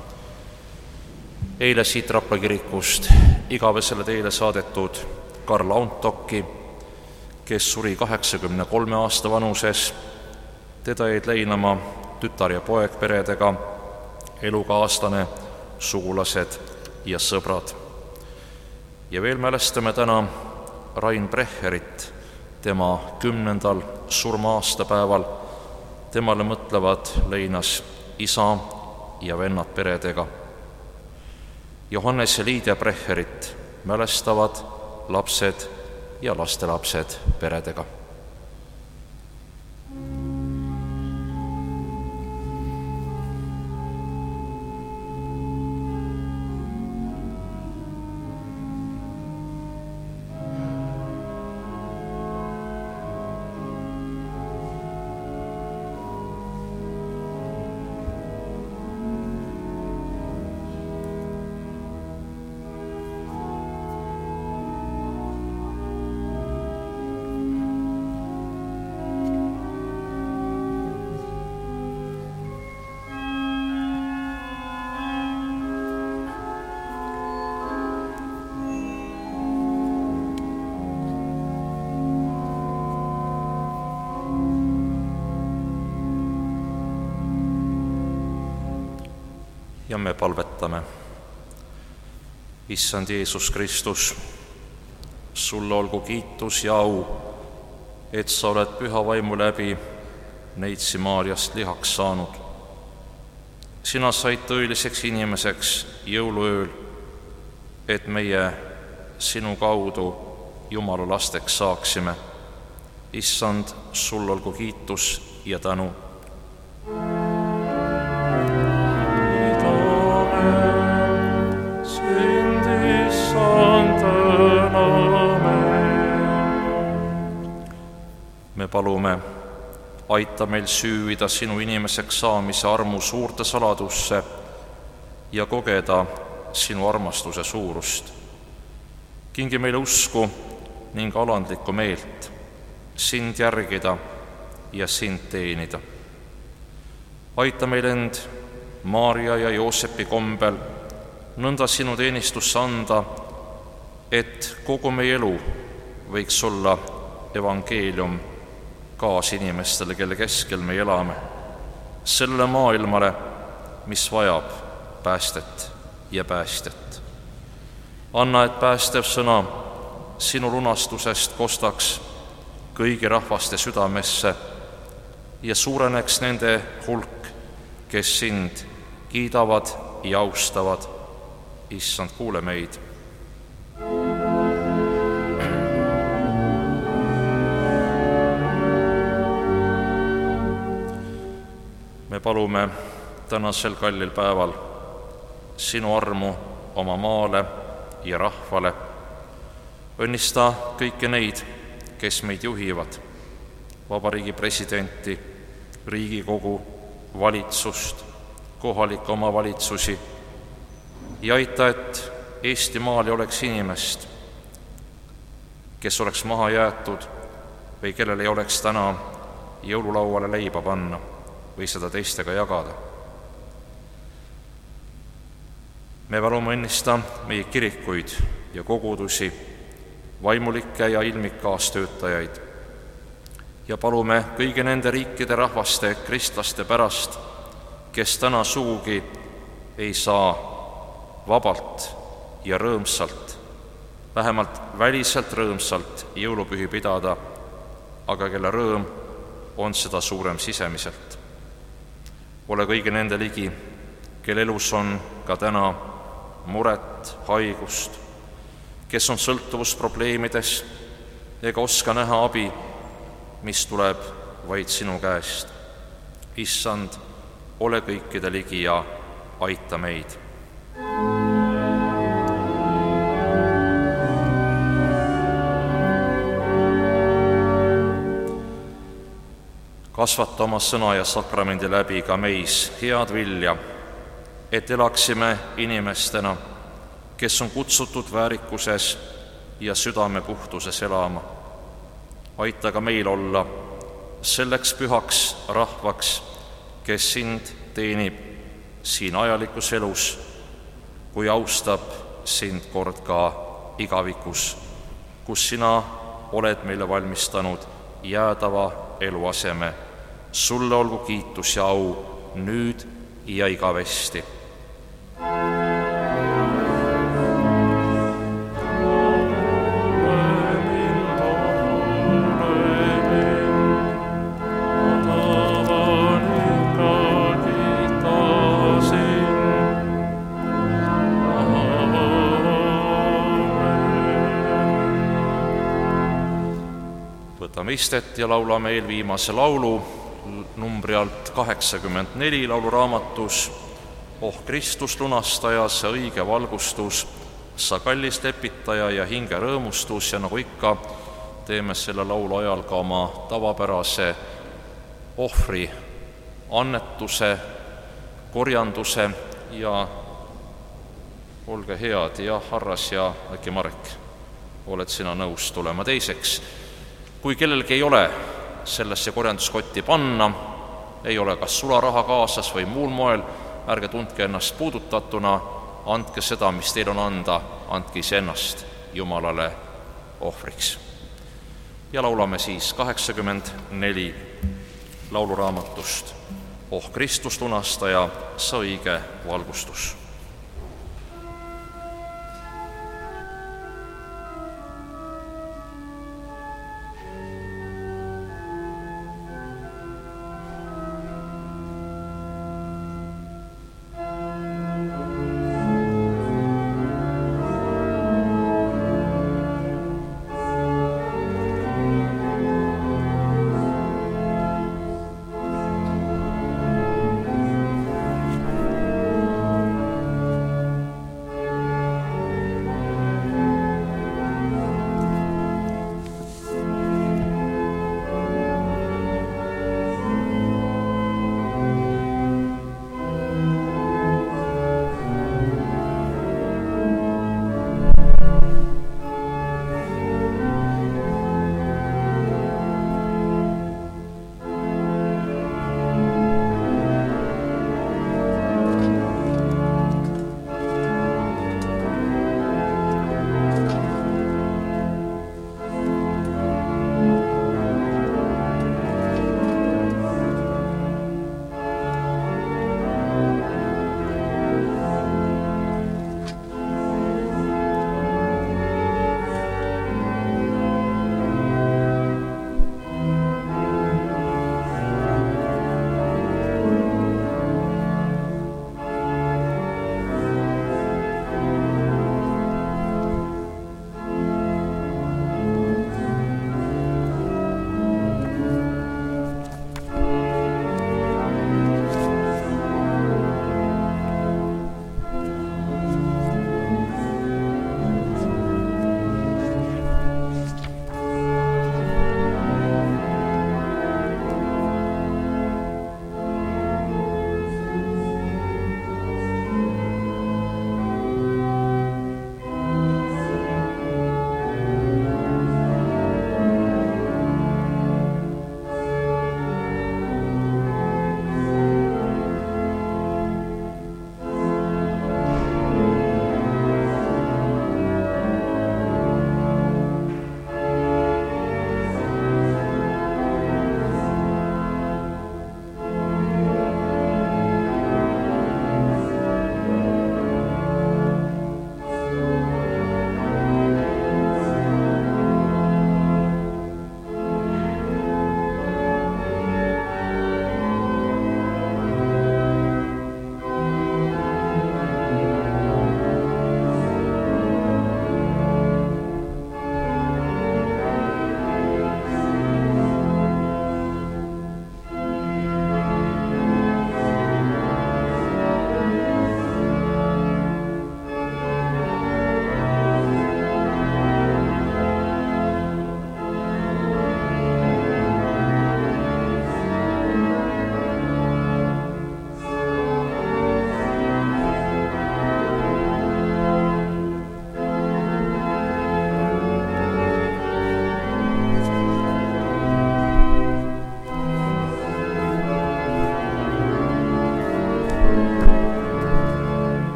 eile siit Rapla kirikust igavesele teele saadetud Karl Auntokki, kes suri 83 aasta vanuses. Teda jäid leinama tütar ja poeg peredega, elukaaslane, sugulased ja sõbrad. Ja veel mälestame täna Rain Brecherit tema 10. surma-aastapäeval. Temale mõtlevad leinas isa ja vennad peredega. Johannes ja Liidia Brecherit mälestavad lapsed ja lastelapsed peredega. Ja me palvetame. Issand Jeesus Kristus, sulle olgu kiitus ja au, et sa oled püha vaimu läbi Neitsi Maarjast lihaks saanud. Sina said tõeliseks inimeseks jõuluööl, et meie sinu kaudu Jumala lasteks saaksime. Issand, sul olgu kiitus ja tänu. Me palume, aita meil süüvida sinu inimeseks saamise armu suurte saladusse ja kogeda sinu armastuse suurust. Kingi meile usku ning alandlikku meelt, sind järgida ja sind teenida. Aita meil end Maarja ja Joosepi kombel nõnda sinu teenistusse anda, et kogu meie elu võiks olla evangeelium kaasinimestele, kelle keskel me elame, sellele maailmale, mis vajab päästet ja päästjat. Anna, et päästev sõna sinu lunastusest kostaks kõigi rahvaste südamesse ja suureneks nende hulk, kes sind kiidavad ja austavad. Issand, kuule meid. Me palume tänasel kallil päeval sinu armu oma maale ja rahvale. Õnnista kõiki neid, kes meid juhivad, vabariigi presidenti, Riigikogu, valitsust, kohalikke omavalitsusi ja aita, et Eestimaal ei oleks inimest, kes oleks maha jäetud või kellel ei oleks täna jõululauale leiba panna või seda teistega jagada. me palume õnnista meie kirikuid ja kogudusi, vaimulikke ja ilmikkaastöötajaid ja palume kõigi nende riikide rahvaste kristlaste pärast, kes täna sugugi ei saa vabalt ja rõõmsalt, vähemalt väliselt rõõmsalt jõulupühi pidada, aga kelle rõõm on seda suurem sisemiselt. Ole kõigi nende ligi, kelle elus on ka täna muret, haigust, kes on sõltuvusprobleemides ega oska näha abi, mis tuleb vaid sinu käest. Issand, ole kõikide ligi ja aita meid. Kasvata oma sõna ja sakramendi läbi ka meis head vilja, et elaksime inimestena, kes on kutsutud väärikuses ja südame puhtuses elama. Aita ka meil olla selleks pühaks rahvaks, kes sind teenib siin ajalikus elus, kui austab sind kord ka igavikus, kus sina oled meile valmistanud jäädava eluaseme. Sulle olgu kiitus ja au nüüd ja igavesti. Võtame istet ja laulame eelviimase laulu numbri alt 84 lauluraamatus. Oh Kristus lunastaja, sa õige valgustus, sa kallis lepitaja ja hinge rõõmustus, ja nagu ikka, teeme selle laulu ajal ka oma tavapärase ohvri annetuse, korjanduse ja olge head ja Harras ja äkki Marek, oled sina nõus tulema teiseks. Kui kellelgi ei ole sellesse korjanduskotti panna, ei ole kas sularaha kaasas või muul moel, ärge tundke ennast puudutatuna, andke seda, mis teil on anda, andke iseennast Jumalale ohvriks. Ja laulame siis 84 lauluraamatust. Oh Kristus lunastaja, sa õige valgustus.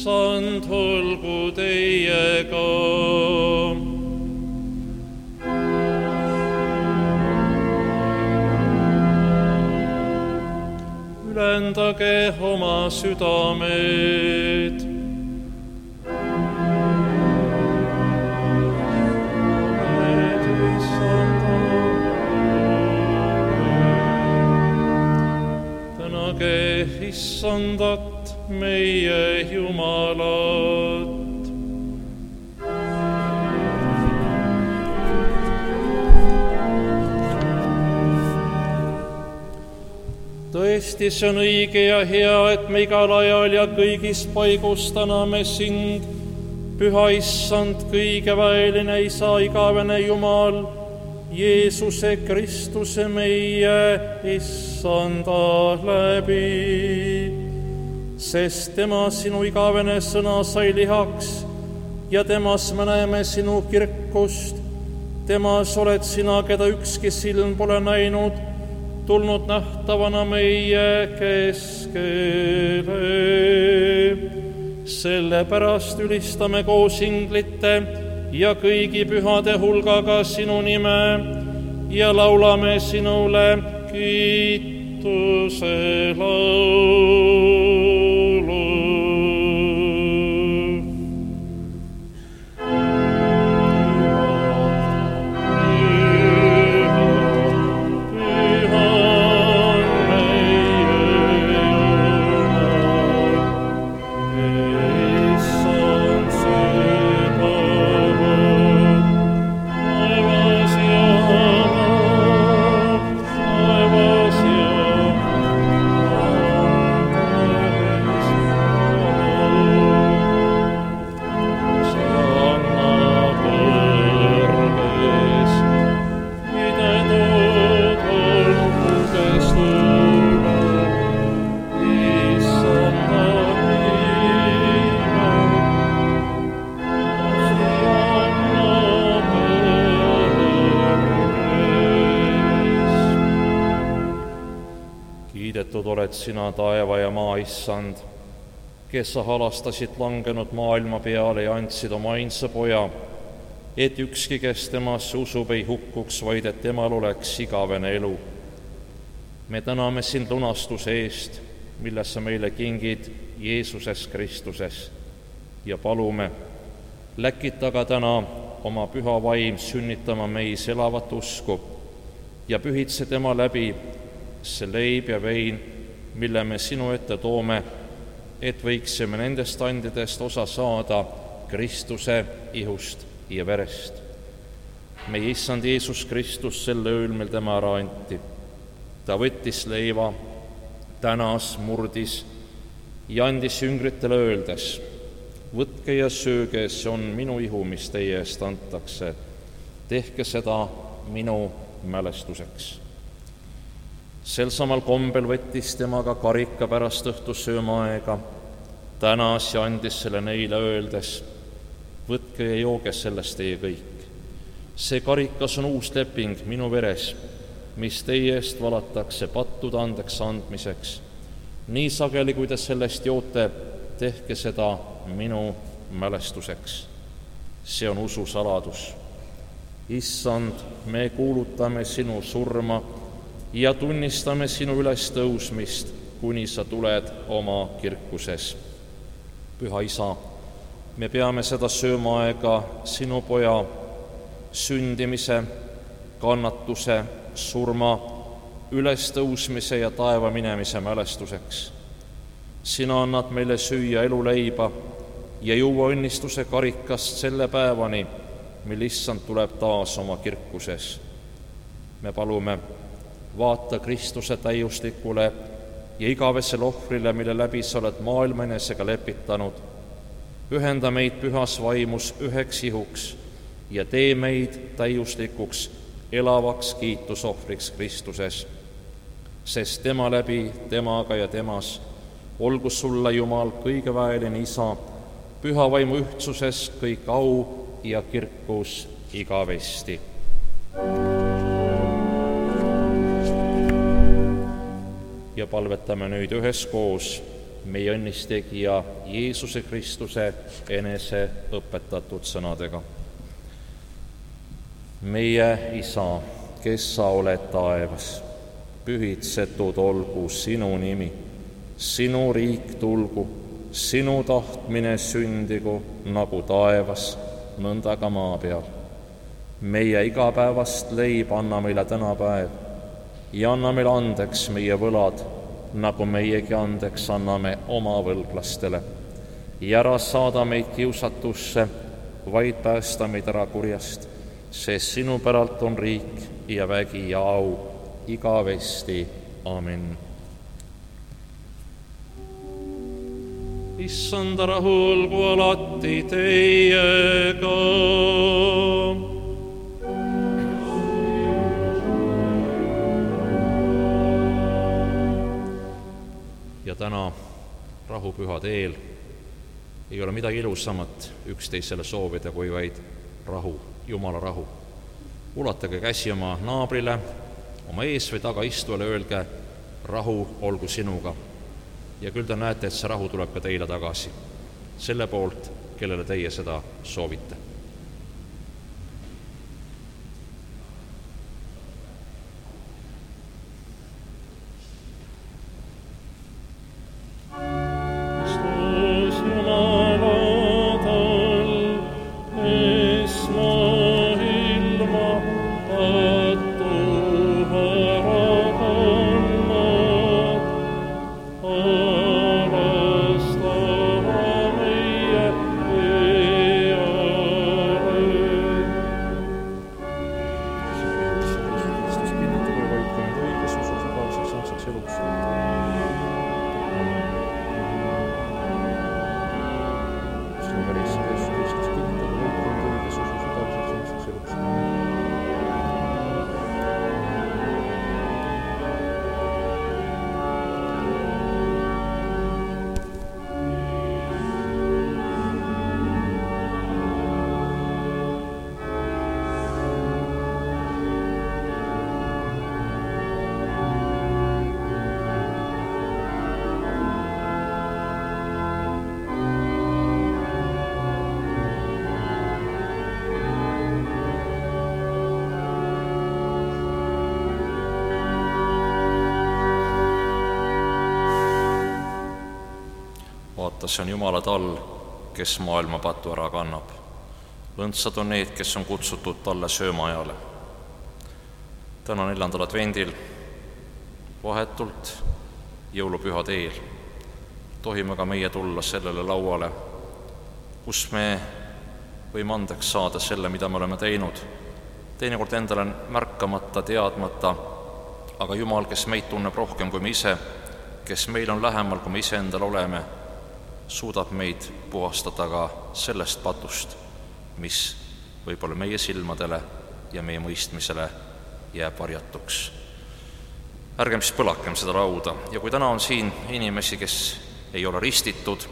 issand olgu teiega. Ülendage oma südamed. Tänage issandat, meie Jumalat. Tõesti, see on õige ja hea, et me igal ajal ja kõigis paigus täname sind, püha issand, kõigeväeline Isa, igavene Jumal, Jeesuse Kristuse meie issanda läbi. Sest tema, sinu igavene sõna, sai lihaks ja temas me näeme sinu kirkust. Temas oled sina, keda ükski silm pole näinud, tulnud nähtavana meie keskele. Sellepärast ülistame koos inglite ja kõigi pühade hulgaga sinu nime ja laulame sinule kiituse laulu. Oled sina, taeva ja maa issand, kes sa halastasid langenud maailma peale ja andsid oma ainsa poja, et ükski, kes temasse usub, ei hukkuks, vaid et temal oleks igavene elu. Me täname sind lunastuse eest, mille sa meile kingid Jeesuses Kristuses ja palume, läkitaga täna oma püha vaim sünnitama meis elavat usku ja pühitse tema läbi see leib ja vein, mille me sinu ette toome, et võiksime nendest andidest osa saada Kristuse ihust ja verest. Meie issand Jeesus Kristus sel ööl, mil tema ära anti. Ta võttis leiva, tänas, murdis ja andis jüngritele öeldes, võtke ja sööge, see on minu ihu, mis teie eest antakse. Tehke seda minu mälestuseks. Sel samal kombel võttis temaga karika pärast õhtussöömaaega, tänas ja andis selle neile öeldes, võtke ja jooge sellest teie kõik. See karikas on uus leping minu veres, mis teie eest valatakse pattude andeks andmiseks. Nii sageli, kui te sellest joote, tehke seda minu mälestuseks. See on usu saladus. Issand, me kuulutame sinu surma ja tunnistame sinu ülestõusmist, kuni sa tuled oma kirkuses. Püha Isa, me peame seda söömaaega sinu poja sündimise, kannatuse, surma, ülestõusmise ja taeva minemise mälestuseks. Sina annad meile süüa eluleiba ja juua õnnistuse karikast selle päevani, mil issand tuleb taas oma kirkuses. Me palume, vaata Kristuse täiuslikule ja igavesele ohvrile, mille läbi sa oled maailma enesega lepitanud. Ühenda meid pühas vaimus üheks ihuks ja tee meid täiuslikuks, elavaks kiitusohvriks Kristuses. Sest tema läbi, temaga ja temas olgu sulle, Jumal, kõigeväeline Isa, püha vaimu ühtsuses kõik au ja kirkus igavesti. Ja palvetame nüüd üheskoos meie õnnistegija Jeesuse Kristuse enese õpetatud sõnadega. meie Isa, kes sa oled taevas, pühitsetud olgu sinu nimi, sinu riik tulgu, sinu tahtmine sündigu nagu taevas, nõnda ka maa peal. meie igapäevast leib anna meile tänapäev ja anna meile andeks meie võlad, nagu meiegi andeks anname oma võlglastele. ja ära saada meid kiusatusse, vaid päästa meid ära kurjast, sest sinu päralt on riik ja vägi ja au igavesti. Amen. Issanda rahu olgu alati teiega. Ja täna rahupühade eel ei ole midagi ilusamat üksteisele soovida kui vaid rahu, Jumala rahu. Ulatage käsi oma naabrile, oma ees või taga istujale, öelge rahu olgu sinuga. Ja küll te näete, et see rahu tuleb ka teile tagasi, selle poolt, kellele teie seda soovite. See on Jumala tall, kes maailma patu ära kannab. Õndsad on need, kes on kutsutud talle söömaajale. Täna 4. advendil, vahetult jõulupühade eel, tohime ka meie tulla sellele lauale, kus me võime andeks saada selle, mida me oleme teinud. Teinekord endale märkamata, teadmata, aga Jumal, kes meid tunneb rohkem kui me ise, kes meil on lähemal, kui me ise endal oleme, suudab meid puhastada ka sellest patust, mis võib-olla meie silmadele ja meie mõistmisele jääb varjatuks. Ärgem siis põlakem seda rauda, ja kui täna on siin inimesi, kes ei ole ristitud,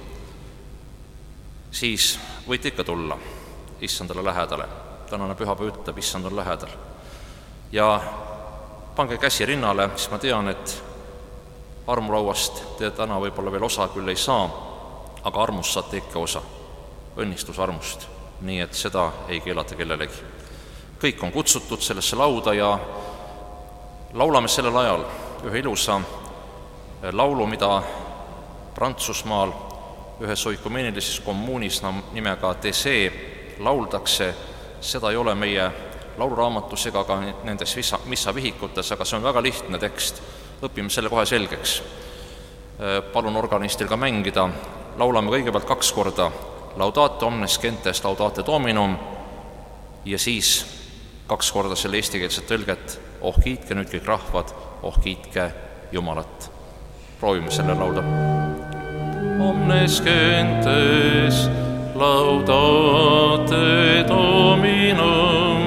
siis võite ikka tulla issandale lähedale. Tänane pühapäev ütleb, issand on lähedal. Ja pange käsi rinnale, siis ma tean, et armulauast te täna võib-olla veel osa küll ei saa, aga armust saate ikka osa, õnnistusarmust, nii et seda ei keelata kellelegi. Kõik on kutsutud sellesse lauda ja laulame sellel ajal ühe ilusa laulu, mida Prantsusmaal ühes oikumeenilises kommuunis nimega Tessee lauldakse. Seda ei ole meie lauluraamatus ega ka nendes missavihikutes, aga see on väga lihtne tekst. Õpime selle kohe selgeks. Palun organistil ka mängida. Laulame kõigepealt 2 korda Laudate omnes gentes, Laudate Dominum, ja siis 2 korda selle eestikeelset tõlget Oh kiitke nüüd kõik rahvad, oh kiitke Jumalat. Proovime selle laulda. Omnes gentes, Laudate Dominum,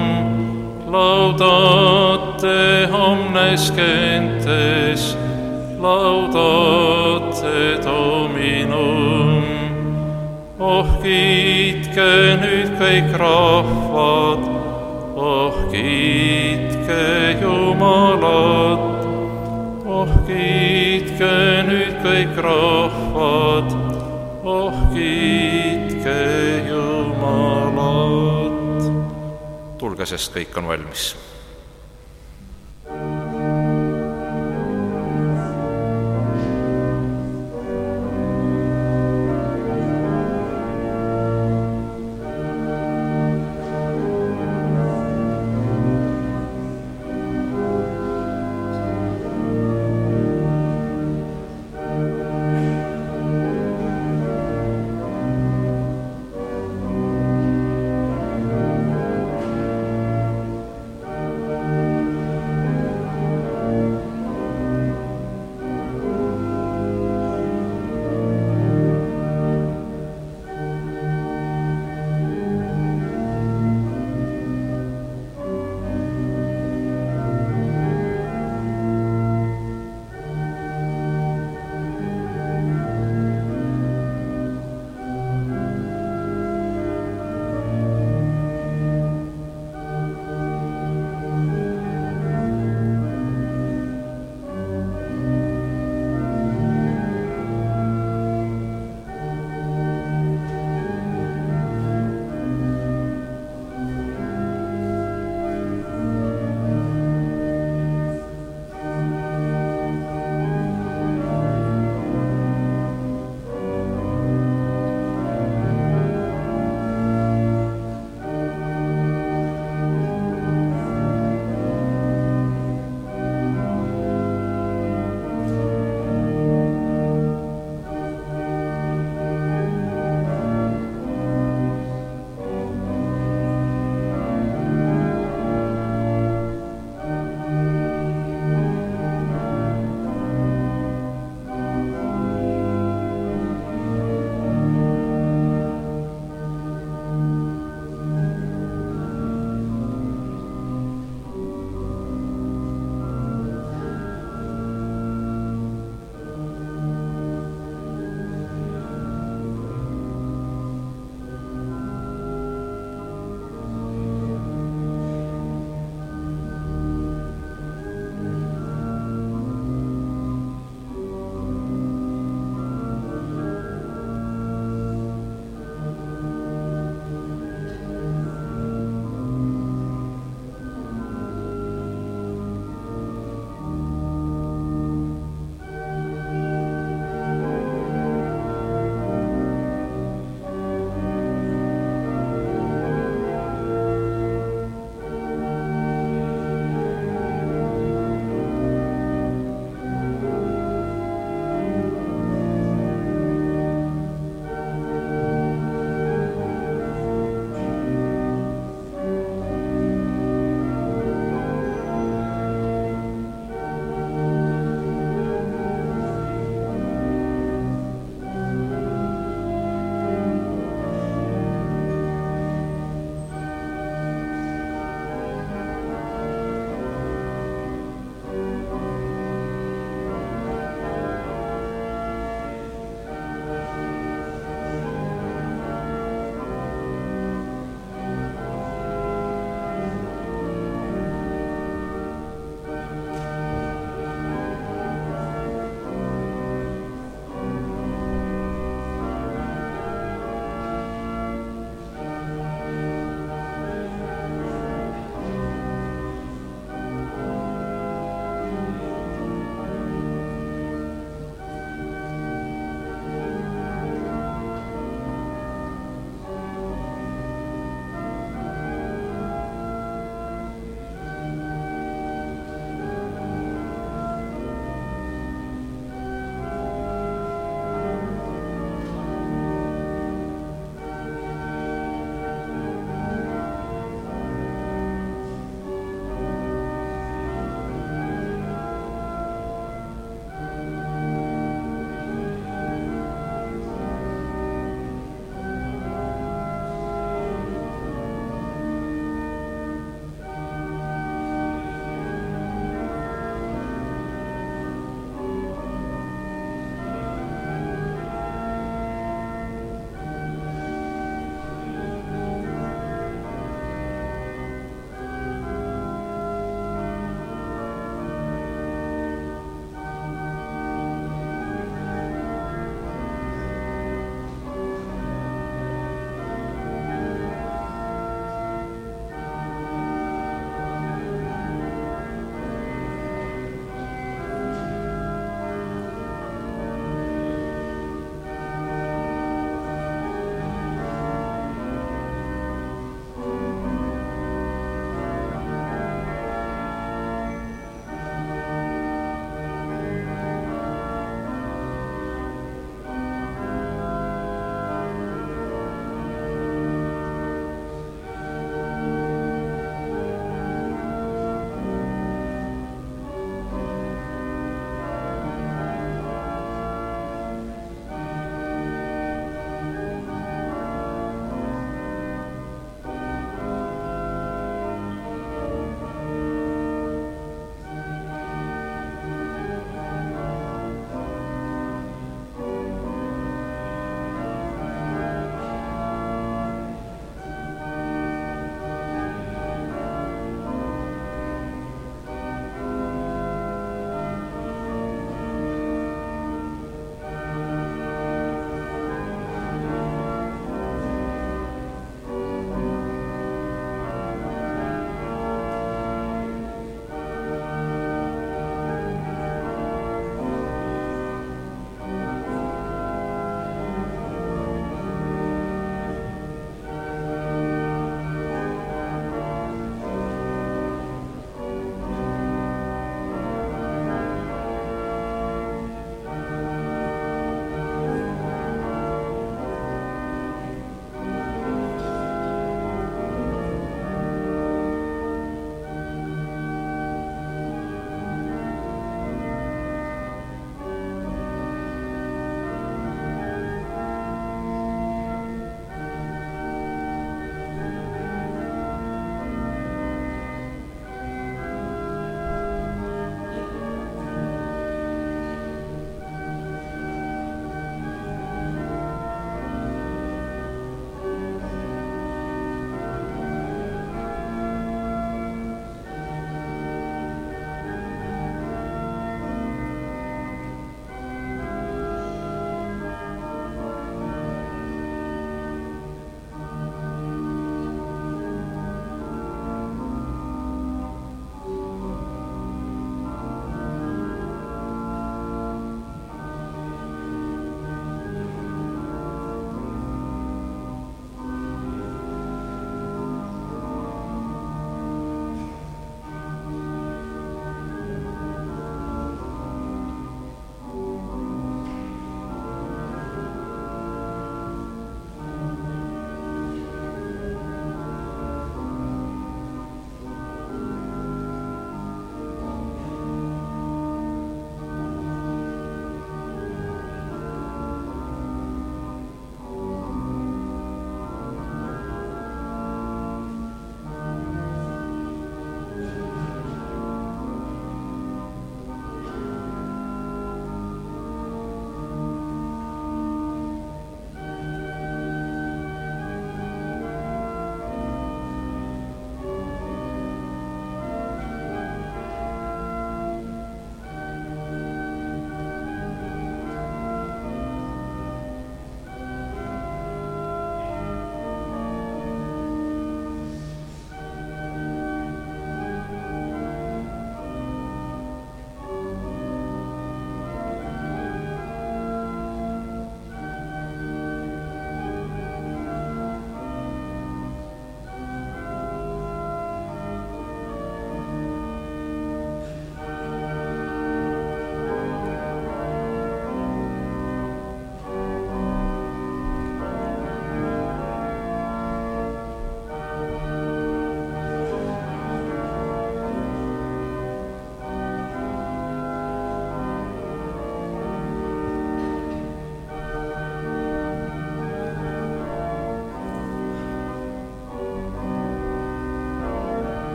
Laudate omnes gentes, Laudate Dominum. Oh kiitke nüüd kõik rahvad, oh kiitke Jumalat, oh kiitke nüüd kõik rahvad, oh kiitke Jumalat. tulge, sest kõik on valmis.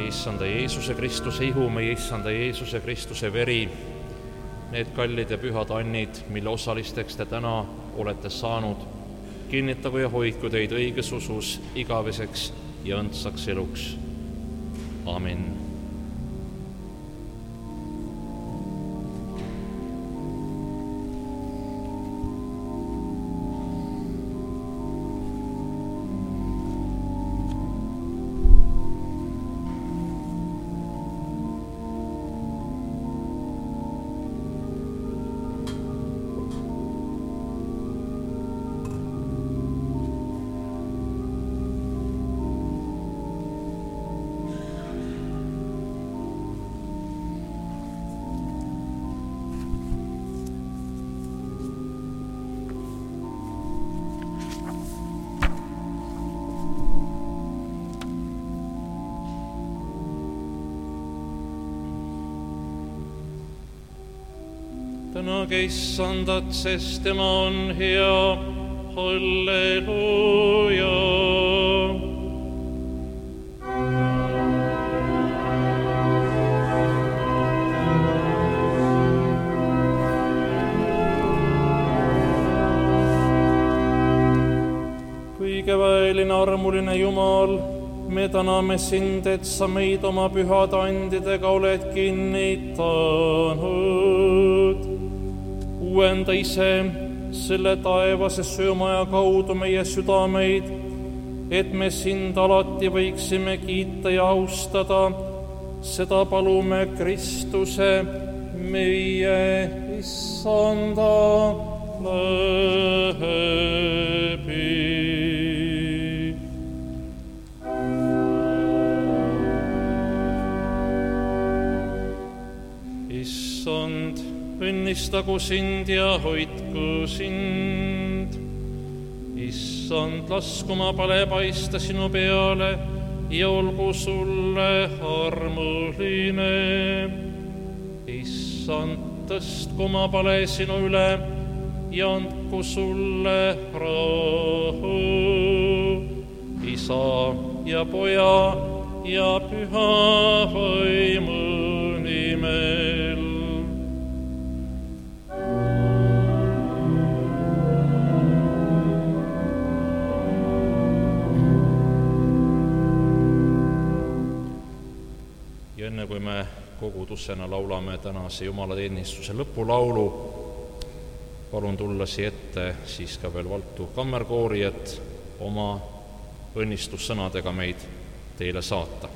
meie issanda Jeesuse Kristuse ihu, meie issanda Jeesuse Kristuse veri, need kallid ja pühad annid, mille osalisteks te täna olete saanud, kinnitagu ja hoidku teid õiges usus igaveseks ja õndsaks eluks. Amin. Tänage issandat, sest tema on hea. Halleluuja. Kõigeväeline armuline Jumal, me täname sind, et sa meid oma pühade andidega oled kinnitanud. Uuenda ise selle taevase söömaja kaudu meie südameid, et me sind alati võiksime kiita ja austada. Seda palume Kristuse, meie issanda läbi. Issand, õnnistagu sind ja hoidku sind. Issand, lasku oma pale paista sinu peale ja olgu sulle armuline. Issand, tõstku oma pale sinu üle ja andku sulle rahu. Isa ja Poja ja Püha Vaimu nimel. Ja enne kui me kogudusena laulame tänase jumalateenistuse lõpulaulu, palun tulla siia ette siis ka veel Valtu kammerkoori, et oma õnnistussõnadega meid teile saata.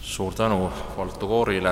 Suur tänu Valtu koorile.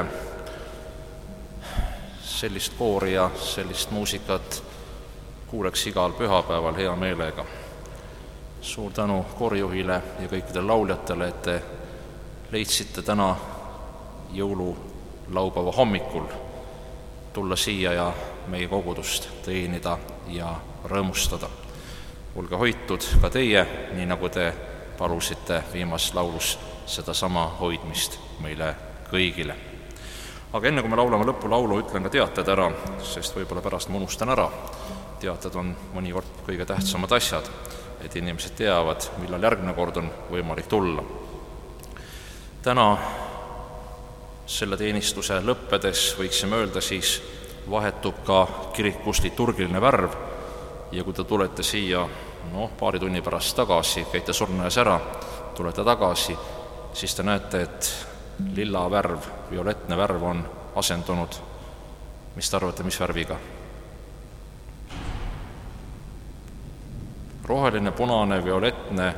Sellist koori ja sellist muusikat kuuleks igal pühapäeval hea meelega. Suur tänu koorijuhile ja kõikidele lauljatele, et te leidsite täna jõululaupäeva hommikul tulla siia ja meie kogudust teenida ja rõõmustada. Olge hoitud ka teie, nii nagu te palusite viimases laulus sedasama hoidmist meile kõigile. Aga enne kui me laulame lõpulaulu, ütlen ka teated ära, sest võib-olla pärast ma unustan ära. Teated on mõnikord kõige tähtsamad asjad, et inimesed teavad, millal järgmine kord on võimalik tulla. Täna selle teenistuse lõppedes võiksime öelda siis, vahetub ka kirikus liturgiline värv ja kui te tulete siia paari tunni pärast tagasi, käite surnuaias ära, tulete tagasi, siis te näete, et lilla värv, violettne värv on asendunud. Mis te arvate, mis värviga? Roheline, punane, violettne,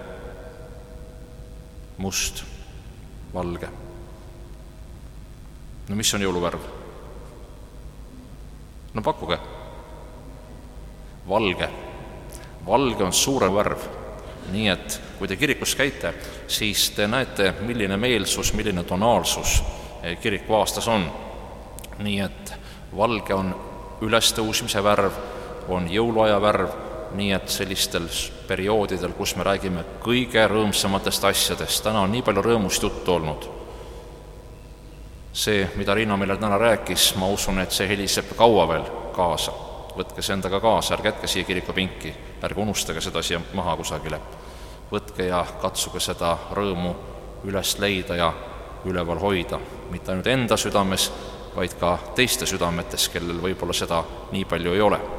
must, valge. No mis on jõuluvärv? No pakkuge. Valge. Valge on suurem värv. Nii et kui te kirikus käite, siis te näete, milline meelsus, milline tonaalsus kiriku aastas on. Nii et valge on ülestõusmise värv, on jõuluaja värv, nii et sellistel perioodidel, kus me räägime kõige rõõmsamatest asjadest, täna on nii palju rõõmust juttu olnud. See, mida Riina meile täna rääkis, ma usun, et see heliseb kaua veel kaasa. Võtke see endaga kaasa, ärge jätke siia kirikupinki, ärge unustage seda siia maha kusagile. Võtke ja katsuge seda rõõmu üles leida ja üleval hoida, mitte ainult enda südames, vaid ka teiste südametes, kellel võib-olla seda nii palju ei ole.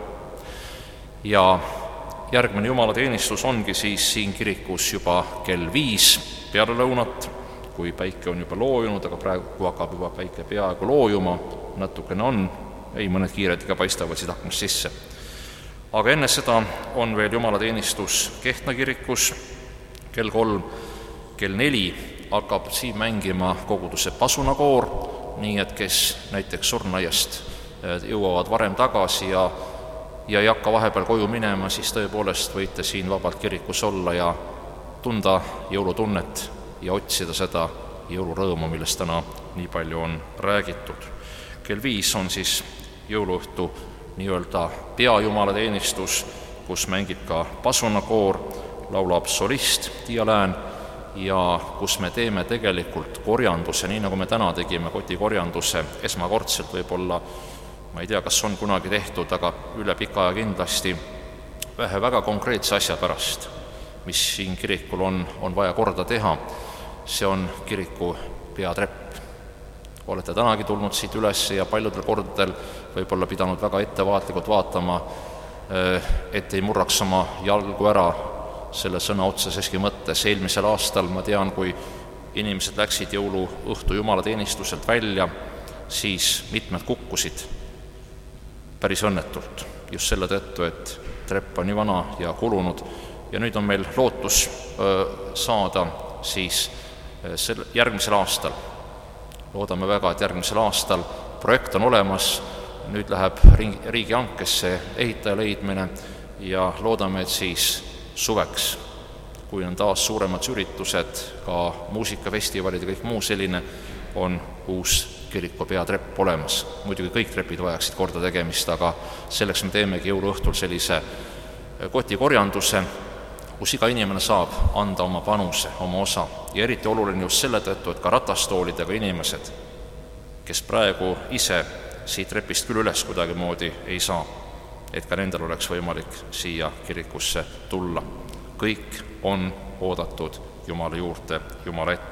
Ja järgmine jumalateenistus ongi siis siin kirikus juba kell 5 peale lõunat, kui päike on juba loojunud, aga praegu hakkab juba päike peaaegu loojuma, natukene on, mõned kiired ikka paistavad siit aknast sisse. Aga enne seda on veel jumalateenistus Kehtna kirikus kell 3, kell 4 hakkab siin mängima koguduse pasunakoor, nii et kes näiteks surnuaiast jõuavad varem tagasi ja ei hakka vahepeal koju minema, siis tõepoolest võite siin vabalt kirikus olla ja tunda jõulutunnet ja otsida seda jõulurõõmu, millest täna nii palju on räägitud. Kell 5 on siis jõuluõhtu nii-öelda peajumalateenistus, kus mängib ka pasunakoor, laulab solist Tiia Lään ja kus me teeme tegelikult korjanduse, nii nagu me täna tegime kotikorjanduse esmakordselt võib-olla, ma ei tea, kas on kunagi tehtud, aga üle pika aja kindlasti ühe väga konkreetse asja pärast, mis siin kirikul on vaja korda teha. See on kiriku peatrepp. Olete tänagi tulnud siit üles ja paljudel kordadel võib-olla pidanud väga ettevaatlikult vaatama, et ei murraks oma jalgu ära selle sõna otseseski mõttes. Eelmisel aastal ma tean, kui inimesed läksid jõuluõhtu jumalateenistuselt välja, siis mitmed kukkusid päris õnnetult, just selle tõttu, et trepp on nii vana ja kulunud ja nüüd on meil lootus saada siis järgmisel aastal. Loodame väga, et järgmisel aastal projekt on olemas, nüüd läheb riigihankesse ehitaja leidmine ja loodame, et siis suveks, kui on taas suuremad üritused, ka muusikafestivalid ja kõik muu selline, on uus kiriku peatrepp olemas. Muidugi kõik trepid vajaksid korda tegemist, aga selleks me teemegi jõuluõhtul sellise kotikorjanduse, kus iga inimene saab anda oma panuse, oma osa. Ja eriti oluline just selle tõttu, et ka ratastoolidega inimesed, kes praegu ise siit trepist küll üles kuidagi moodi ei saa, et ka nendel oleks võimalik siia kirikusse tulla. Kõik on oodatud Jumala juurde, Jumala ette.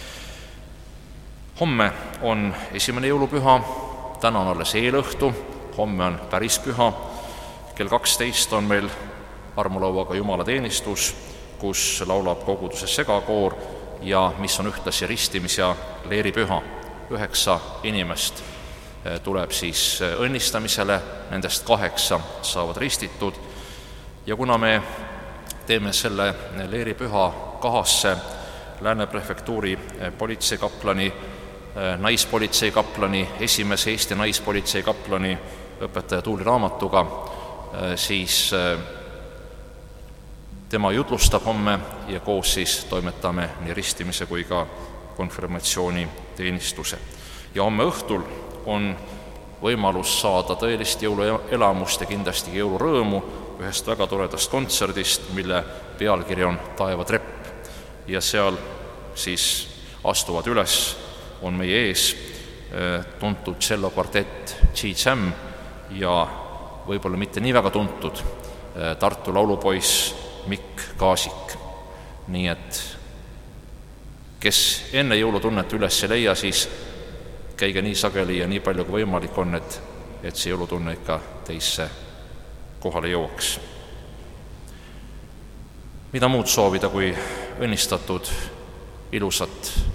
Homme on esimene jõulupüha, täna on alles eelõhtu, homme on päris püha. Kell 12 on meil armulauaga jumalateenistus, kus laulab koguduse segakoor ja mis on ühtlasi ristimis- ja leeripüha. 9 inimest tuleb siis õnnistamisele, nendest 8 saavad ristitud. Ja kuna me teeme selle leeripüha kahasse Lääne prefektuuri politseikaplani naispolitsei kaplani, esimese Eesti naispolitsei kaplani õpetaja Tuuli raamatuga, siis tema jutlustab homme ja koos siis toimetame nii ristimise kui ka konfirmatsiooni teenistuse. Ja homme õhtul on võimalus saada tõelist jõuluelamust ja kindlasti jõulurõõmu ühest väga toredast kontserdist, mille pealkiri on Taevatrepp. Ja seal siis astuvad üles, on meie ees tuntud tšellokvartett G-Jam ja võib-olla mitte nii väga tuntud Tartu laulupoiss Mikk Kaasik. Nii et kes enne jõulutunnet üles ei leia, siis käige nii sageli ja nii palju kui võimalik on, et see jõulutunne ikka teisse kohale jõuaks. Mida muud soovida kui õnnistatud ilusat